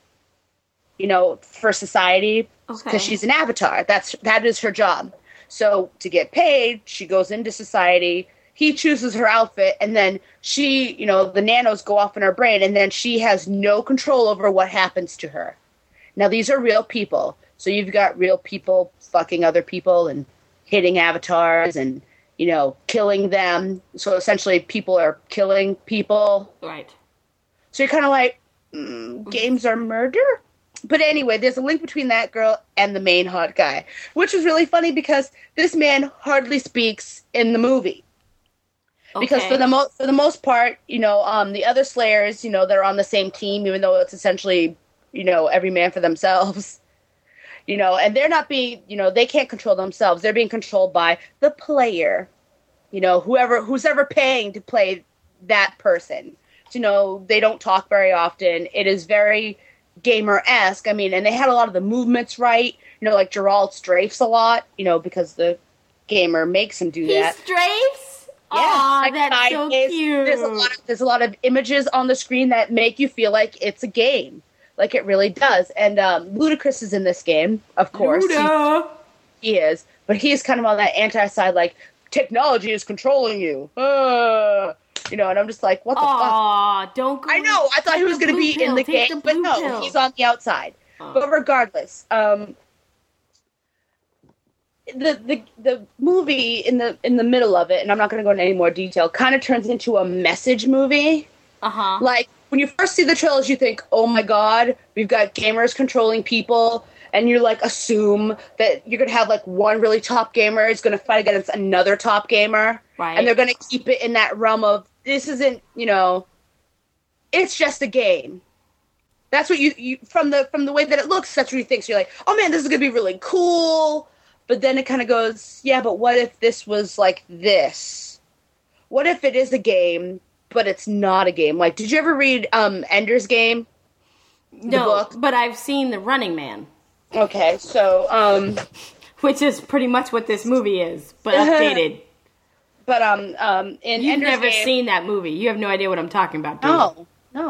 you know, for society, because she's an avatar. That is her job. So to get paid, she goes into society. He chooses her outfit, and then she, you know, the nanos go off in her brain, and then she has no control over what happens to her. Now, these are real people. So you've got real people fucking other people and hitting avatars and, you know, killing them. So essentially people are killing people. Right. So you're kind of like, games are murder? But anyway, there's a link between that girl and the main hot guy, which was really funny because this man hardly speaks in the movie. Okay. Because for the most part, the other Slayers, they're on the same team, even though it's essentially, every man for themselves. And they're not being, they can't control themselves. They're being controlled by the player, who's ever paying to play that person. So, they don't talk very often. It is very gamer-esque. I mean, and they had a lot of the movements right. Like Geralt strafes a lot, because the gamer makes him do that. He strafes? Yeah, Aw, like that's so cute. There's a lot of images on the screen that make you feel like it's a game. Like it really does. And Ludacris is in this game, of course. Luda. He is. But he is kind of on that anti-side, like, technology is controlling you. And I'm just like, what the fuck? Aw, don't go. I know. I thought he was going to be in the game, but no, he's on the outside. Oh. But regardless, the movie in the middle of it, and I'm not going to go into any more detail, kind of turns into a message movie. Uh-huh. Like, when you first see the trailers, you think, oh my god, we've got gamers controlling people, and you, like, assume that you're going to have, like, one really top gamer is going to fight against another top gamer. Right. And they're going to keep it in that realm of, this isn't, it's just a game. That's what you from the way that it looks, that's what you think. So you're like, oh man, this is going to be really cool. But then it kind of goes, yeah, but what if this was like this? What if it is a game, but it's not a game? Like, did you ever read Ender's Game? No, book? but I've seen The Running Man. Okay, so which is pretty much what this movie is, but updated. But in You've Ender's never Game, seen that movie. You have no idea what I'm talking about, do you?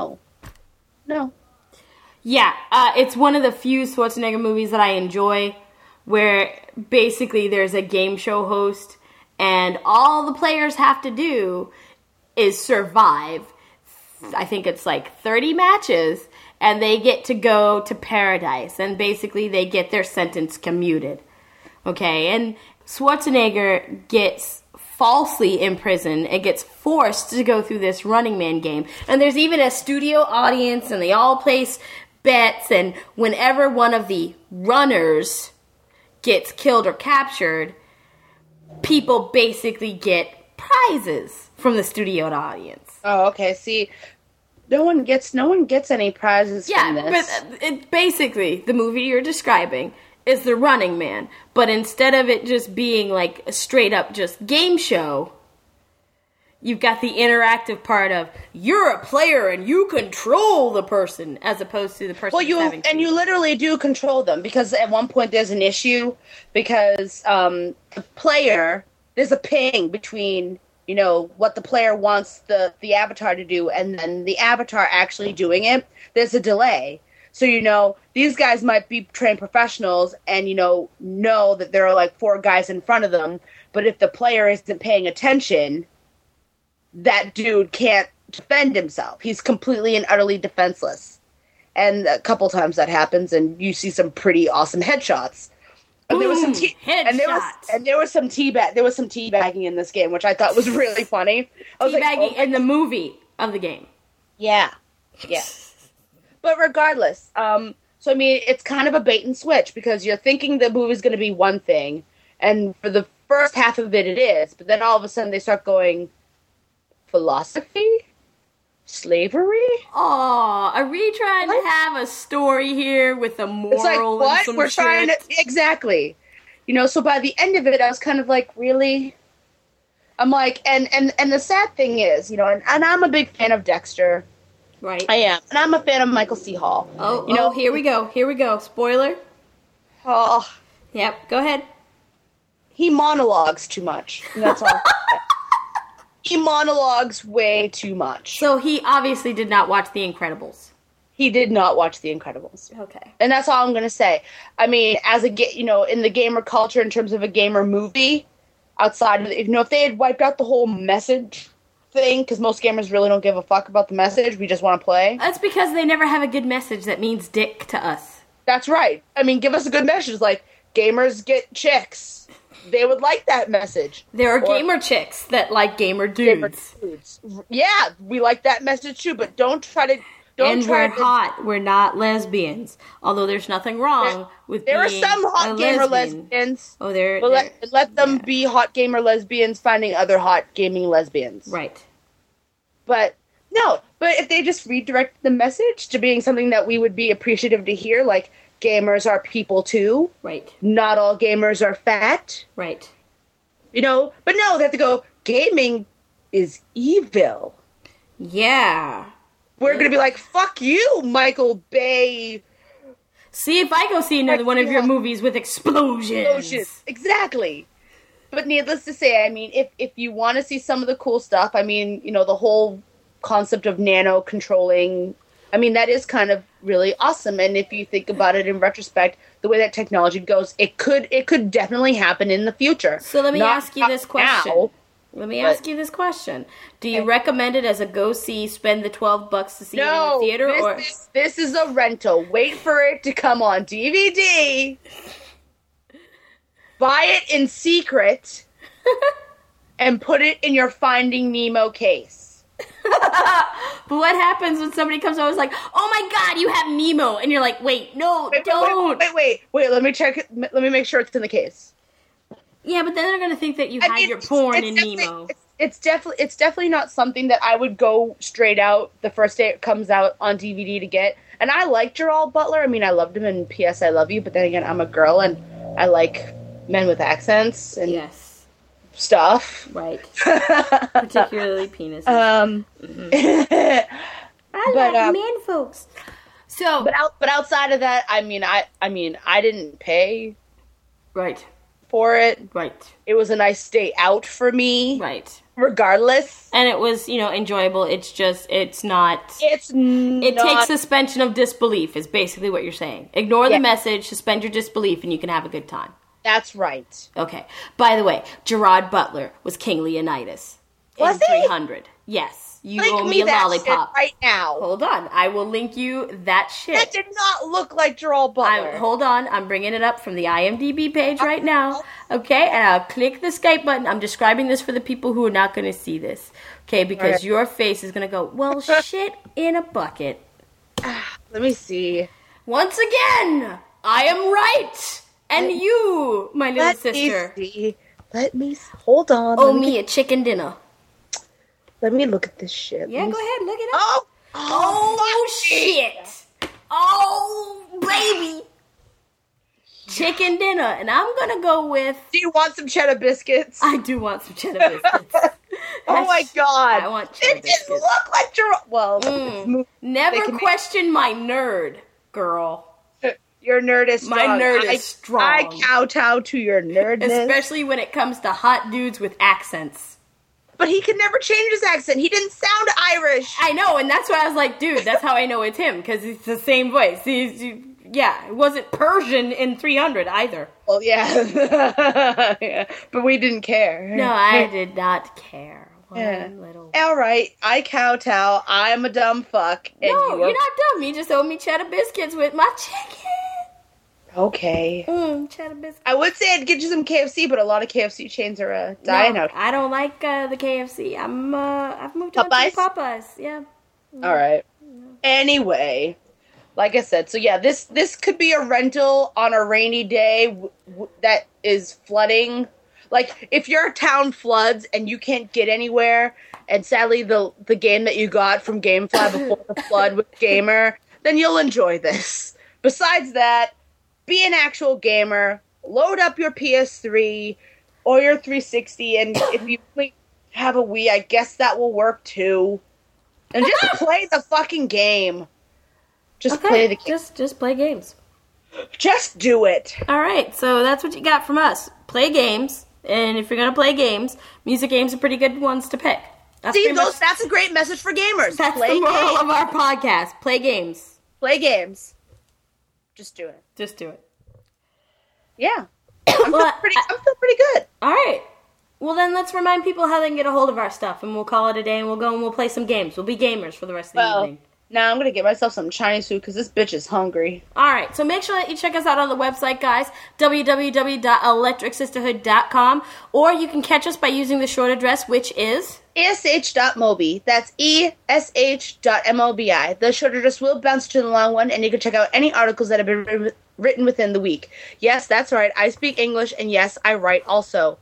No. Yeah, it's one of the few Schwarzenegger movies that I enjoy, where basically there's a game show host, and all the players have to do is survive. I think it's like 30 matches, and they get to go to paradise, and basically they get their sentence commuted. Okay, and Schwarzenegger gets falsely imprisoned and gets forced to go through this Running Man game. And there's even a studio audience, and they all place bets, and whenever one of the runners gets killed or captured, people basically get prizes from the studio audience. Oh, okay. See, no one gets any prizes from this. Yeah, but basically, the movie you're describing is The Running Man. But instead of it just being like a straight up just game show, you've got the interactive part of you're a player and you control the person, as opposed to the person you literally do control them, because at one point there's an issue because the player, there's a ping between what the player wants the avatar to do and then the avatar actually doing it. There's a delay. So, these guys might be trained professionals and, know that there are like 4 guys in front of them. But if the player isn't paying attention, that dude can't defend himself. He's completely and utterly defenseless. And a couple times that happens, and you see some pretty awesome headshots. And there was some there was some teabagging in this game, which I thought was really funny. Teabagging in the movie of the game. Yeah. But regardless, so I mean, it's kind of a bait and switch, because you're thinking the movie's going to be one thing, and for the first half of it is, but then all of a sudden they start going, philosophy? Slavery? Aw, are we trying to have a story here with a moral? It's like, what? And some We're trying to... Exactly. So by the end of it, I was kind of like, really? I'm like, and the sad thing is, and I'm a big fan of Dexter. Right. I am. And I'm a fan of Michael C. Hall. Oh, here we go. Spoiler. Oh. Yep, go ahead. He monologues too much. And that's all. He monologues way too much. So he obviously did not watch The Incredibles. He did not watch The Incredibles. Okay. And that's all I'm going to say. I mean, as in the gamer culture, in terms of a gamer movie, outside of, if they had wiped out the whole message thing, because most gamers really don't give a fuck about the message, we just want to play. That's because they never have a good message that means dick to us. That's right. I mean, give us a good message, like, gamers get chicks. They would like that message. There are gamer chicks that like gamer dudes. Yeah, we like that message too, but don't try to And we're hot. We're not lesbians. Although there's nothing wrong with there being are some hot gamer lesbian. lesbians. Oh, there. But let them be hot gamer lesbians finding other hot gaming lesbians. Right. But no, but if they just redirect the message to being something that we would be appreciative to hear, like gamers are people too. Right. Not all gamers are fat. Right. You know, but no, they have to go, gaming is evil. Yeah. We're going to be like, fuck you, Michael Bay. See if I go see another one of your movies with explosions. Exactly. But needless to say, I mean, if you want to see some of the cool stuff, I mean, you know, the whole concept of nano controlling, I mean, that is kind of really awesome. And if you think about it in retrospect, the way that technology goes, it could definitely happen in the future. So let me ask you this question. Now, ask you this question. Do you recommend it as a go-see, spend the $12 to see it in the theater? This is a rental. Wait for it to come on DVD. Buy it in secret. And put it in your Finding Nemo case. But what happens when somebody comes over and is like, oh my god, you have Nemo. And you're like, wait, no, don't. Wait, let me check. Let me make sure it's in the case. Yeah, but then they're going to think that you had your porn in Nemo. It's definitely not something that I would go straight out the first day it comes out on DVD to get. And I like Gerald Butler. I mean, I loved him in P.S. I Love You, but then again, I'm a girl and I like men with accents and stuff. Right. Particularly penises. I like men folks. So, but outside of that, I mean, I didn't pay. Right. For it. Right. It was a nice day out for me. Right. Regardless. And it was, enjoyable. It's just, it takes suspension of disbelief is basically what you're saying. Ignore the message, suspend your disbelief, and you can have a good time. That's right. Okay. By the way, Gerard Butler was King Leonidas. Was in 300. Yes. You owe me a lollipop. Right now. Hold on. I will link you that shit. That did not look like Gerald Butler. Hold on. I'm bringing it up from the IMDb page right now. Okay? And I'll click the Skype button. I'm describing this for the people who are not going to see this. Okay? Because your face is going to go, well, shit in a bucket. Let me see. Once again, I am right. And you, my little sister. Let me see. Hold on. Owe me a chicken dinner. Let me look at this shit. Yeah, go ahead. Look it up. Oh shit. Oh, baby. Chicken dinner. And I'm going to go with... Do you want some cheddar biscuits? I do want some cheddar biscuits. Oh my god. I want cheddar biscuits. It didn't look like Gerald... Well... Never question my nerd, girl. Your nerd is strong. My nerd is strong. I kowtow to your nerdness. Especially when it comes to hot dudes with accents. But he could never change his accent. He didn't sound Irish. I know, and that's why I was like, dude, that's how I know it's him, because it's the same voice. It wasn't Persian in 300 either. Well, yeah. Yeah. But we didn't care. No, I did not care. All right, I kowtow. I'm a dumb fuck. And no, you're not dumb. You just owe me cheddar biscuits with my chicken. Okay. Cheddar biscuits. I would say I'd get you some KFC, but a lot of KFC chains are dying out. I don't like the KFC. I've moved on to Popeyes. Yeah. All right. Anyway, like I said, so yeah, this could be a rental on a rainy day that is flooding. Like, if your town floods and you can't get anywhere, and sadly the game that you got from GameFly before the flood was Gamer, then you'll enjoy this. Besides that, be an actual gamer, load up your PS3 or your 360, and if you have a Wii, I guess that will work too. And just play the fucking game. Play the game. Just play games. Just do it. All right, so that's what you got from us. Play games, and if you're going to play games, music games are pretty good ones to pick. That's a great message for gamers. That's the moral of our podcast. Play games. Play games. Just do it. Just do it. Yeah. I'm feeling pretty good. All right. Well, then let's remind people how they can get a hold of our stuff, and we'll call it a day, and we'll go and we'll play some games. We'll be gamers for the rest of the evening. Now I'm gonna get myself some Chinese food because this bitch is hungry. Alright, so make sure that you check us out on the website, guys, www.electricsistahhood.com, or you can catch us by using the short address, which is ESH.mobi. That's ESH.mobi. The short address will bounce to the long one, and you can check out any articles that have been written within the week. Yes, that's right. I speak English, and yes, I write also.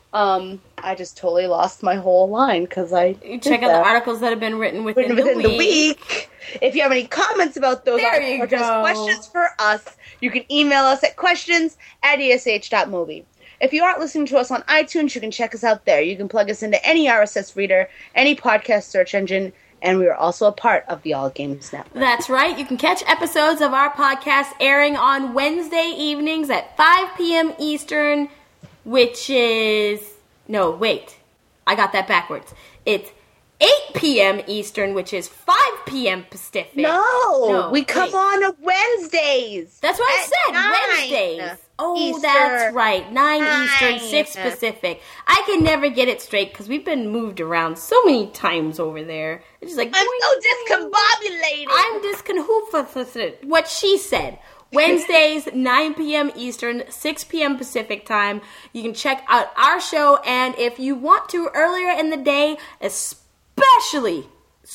I just totally lost my whole line because check out the articles that have been written within the week. If you have any comments about those articles or just questions for us, you can email us at questions@esh.mobi. If you aren't listening to us on iTunes, you can check us out there. You can plug us into any RSS reader, any podcast search engine, and we are also a part of the All Games Network. That's right. You can catch episodes of our podcast airing on Wednesday evenings at 5 p.m. Eastern, which is... No, wait. I got that backwards. It's 8 p.m. Eastern, which is 5 p.m. Pacific. No, we come on Wednesdays. That's what I said, Wednesdays. Oh, Eastern. That's right. 9 Eastern, 6 Pacific. I can never get it straight because we've been moved around so many times over there. It's just like... I'm so discombobulated. I'm disconhoofated. What she said. Wednesdays, 9 p.m. Eastern, 6 p.m. Pacific time. You can check out our show, and if you want to, earlier in the day, especially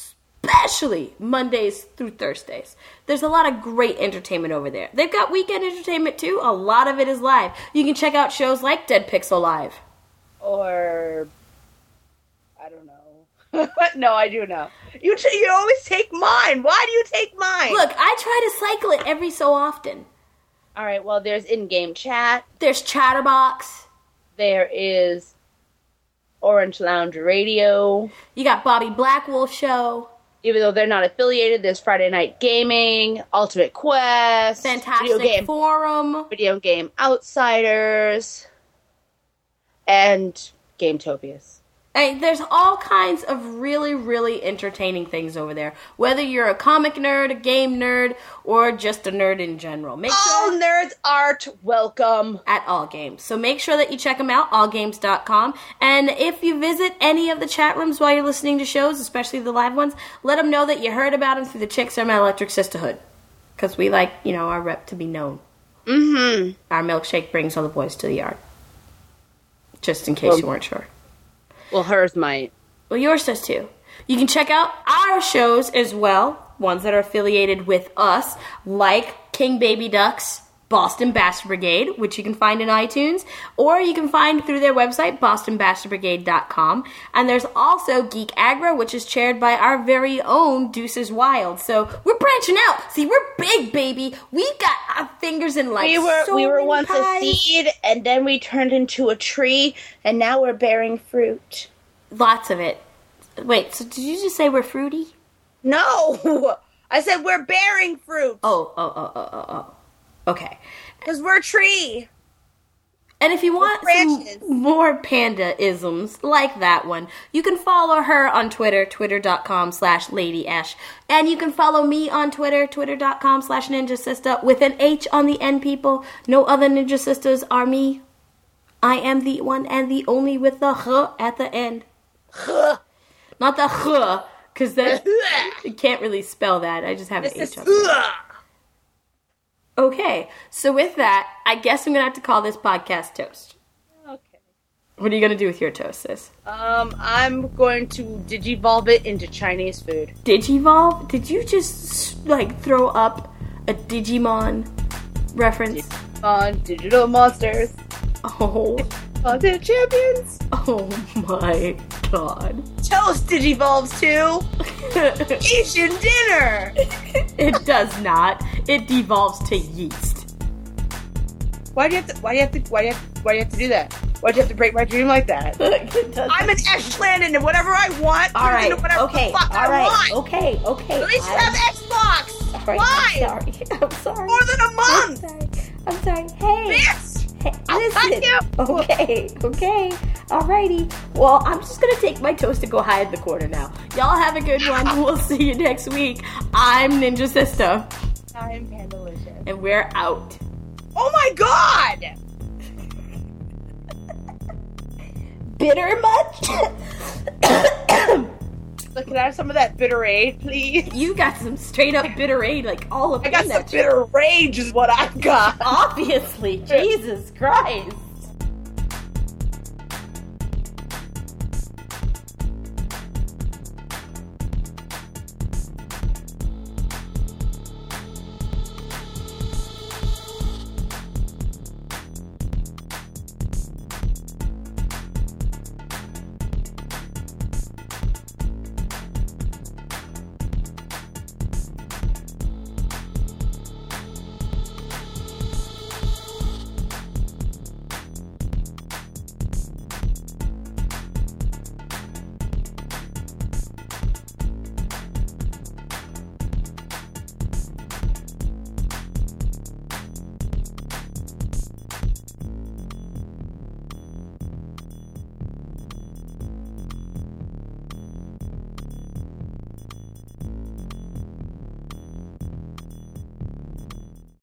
Mondays through Thursdays, there's a lot of great entertainment over there. They've got weekend entertainment, too. A lot of it is live. You can check out shows like Dead Pixel Live. Or... I don't know. No, I do know. You always take mine. Why do you take mine? Look, I try to cycle it every so often. All right, well, there's in-game chat. There's Chatterbox. There is Orange Lounge Radio. You got Bobby Blackwolf Show. Even though they're not affiliated, there's Friday Night Gaming, Ultimate Quest, Fantastic Forum, Video Game Outsiders, and Gametopias. Hey, there's all kinds of really, really entertaining things over there. Whether you're a comic nerd, a game nerd, or just a nerd in general. All nerds are welcome at All Games. So make sure that you check them out, allgames.com. And if you visit any of the chat rooms while you're listening to shows, especially the live ones, let them know that you heard about them through the Chicks from Electric Sisterhood. Because we like, our rep to be known. Mm-hmm. Our milkshake brings all the boys to the yard. Just in case you weren't sure. Well, hers might. Well, yours does too. You can check out our shows as well, ones that are affiliated with us, like King Baby Ducks, Boston Bastard Brigade, which you can find in iTunes, or you can find through their website, bostonbastardbrigade.com. And there's also Geek Aggro, which is chaired by our very own Deuces Wild. So we're branching out. See, we're big, baby. We got our fingers in like we were once pies. A seed, and then we turned into a tree, and now we're bearing fruit. Lots of it. Wait, so did you just say we're fruity? No! I said we're bearing fruit. Oh. Okay. Because we're a tree. And if you want some more panda-isms like that one, you can follow her on Twitter, twitter.com/LadyAsh. And you can follow me on Twitter, twitter.com/NinjaSista with an H on the end, people. No other Ninja Sisters are me. I am the one and the only with the H at the end. Not the H, because that you can't really spell that. I just have an H on it. Okay, so with that, I guess I'm going to have to call this podcast Toast. Okay. What are you going to do with your toast, sis? I'm going to digivolve it into Chinese food. Digivolve? Did you just, throw up a Digimon reference? On Digital Monsters. Oh. Content Champions. Oh my god. Toast digivolves to Asian dinner. It does not. It devolves to yeast. Why do you have to do that? Why'd you have to break my dream like that? I'm an Ashlandon and whatever I want, all right, into whatever the fuck I want. Okay. At least you have Xbox. Right, why? I'm sorry. More than a month. I'm sorry. Hey. Bitch. Hey, listen. Okay. Alrighty. Well, I'm just gonna take my toast and go hide in the corner now. Y'all have a good one. We'll see you next week. I'm Ninja Sister. I'm Pandalicious. And we're out. Oh my god! Bitter much? So can I have some of that bitter aid, please? You got some straight up bitter aid, like all up I got in some that. bitter rage is what I've got. Obviously, Jesus Christ.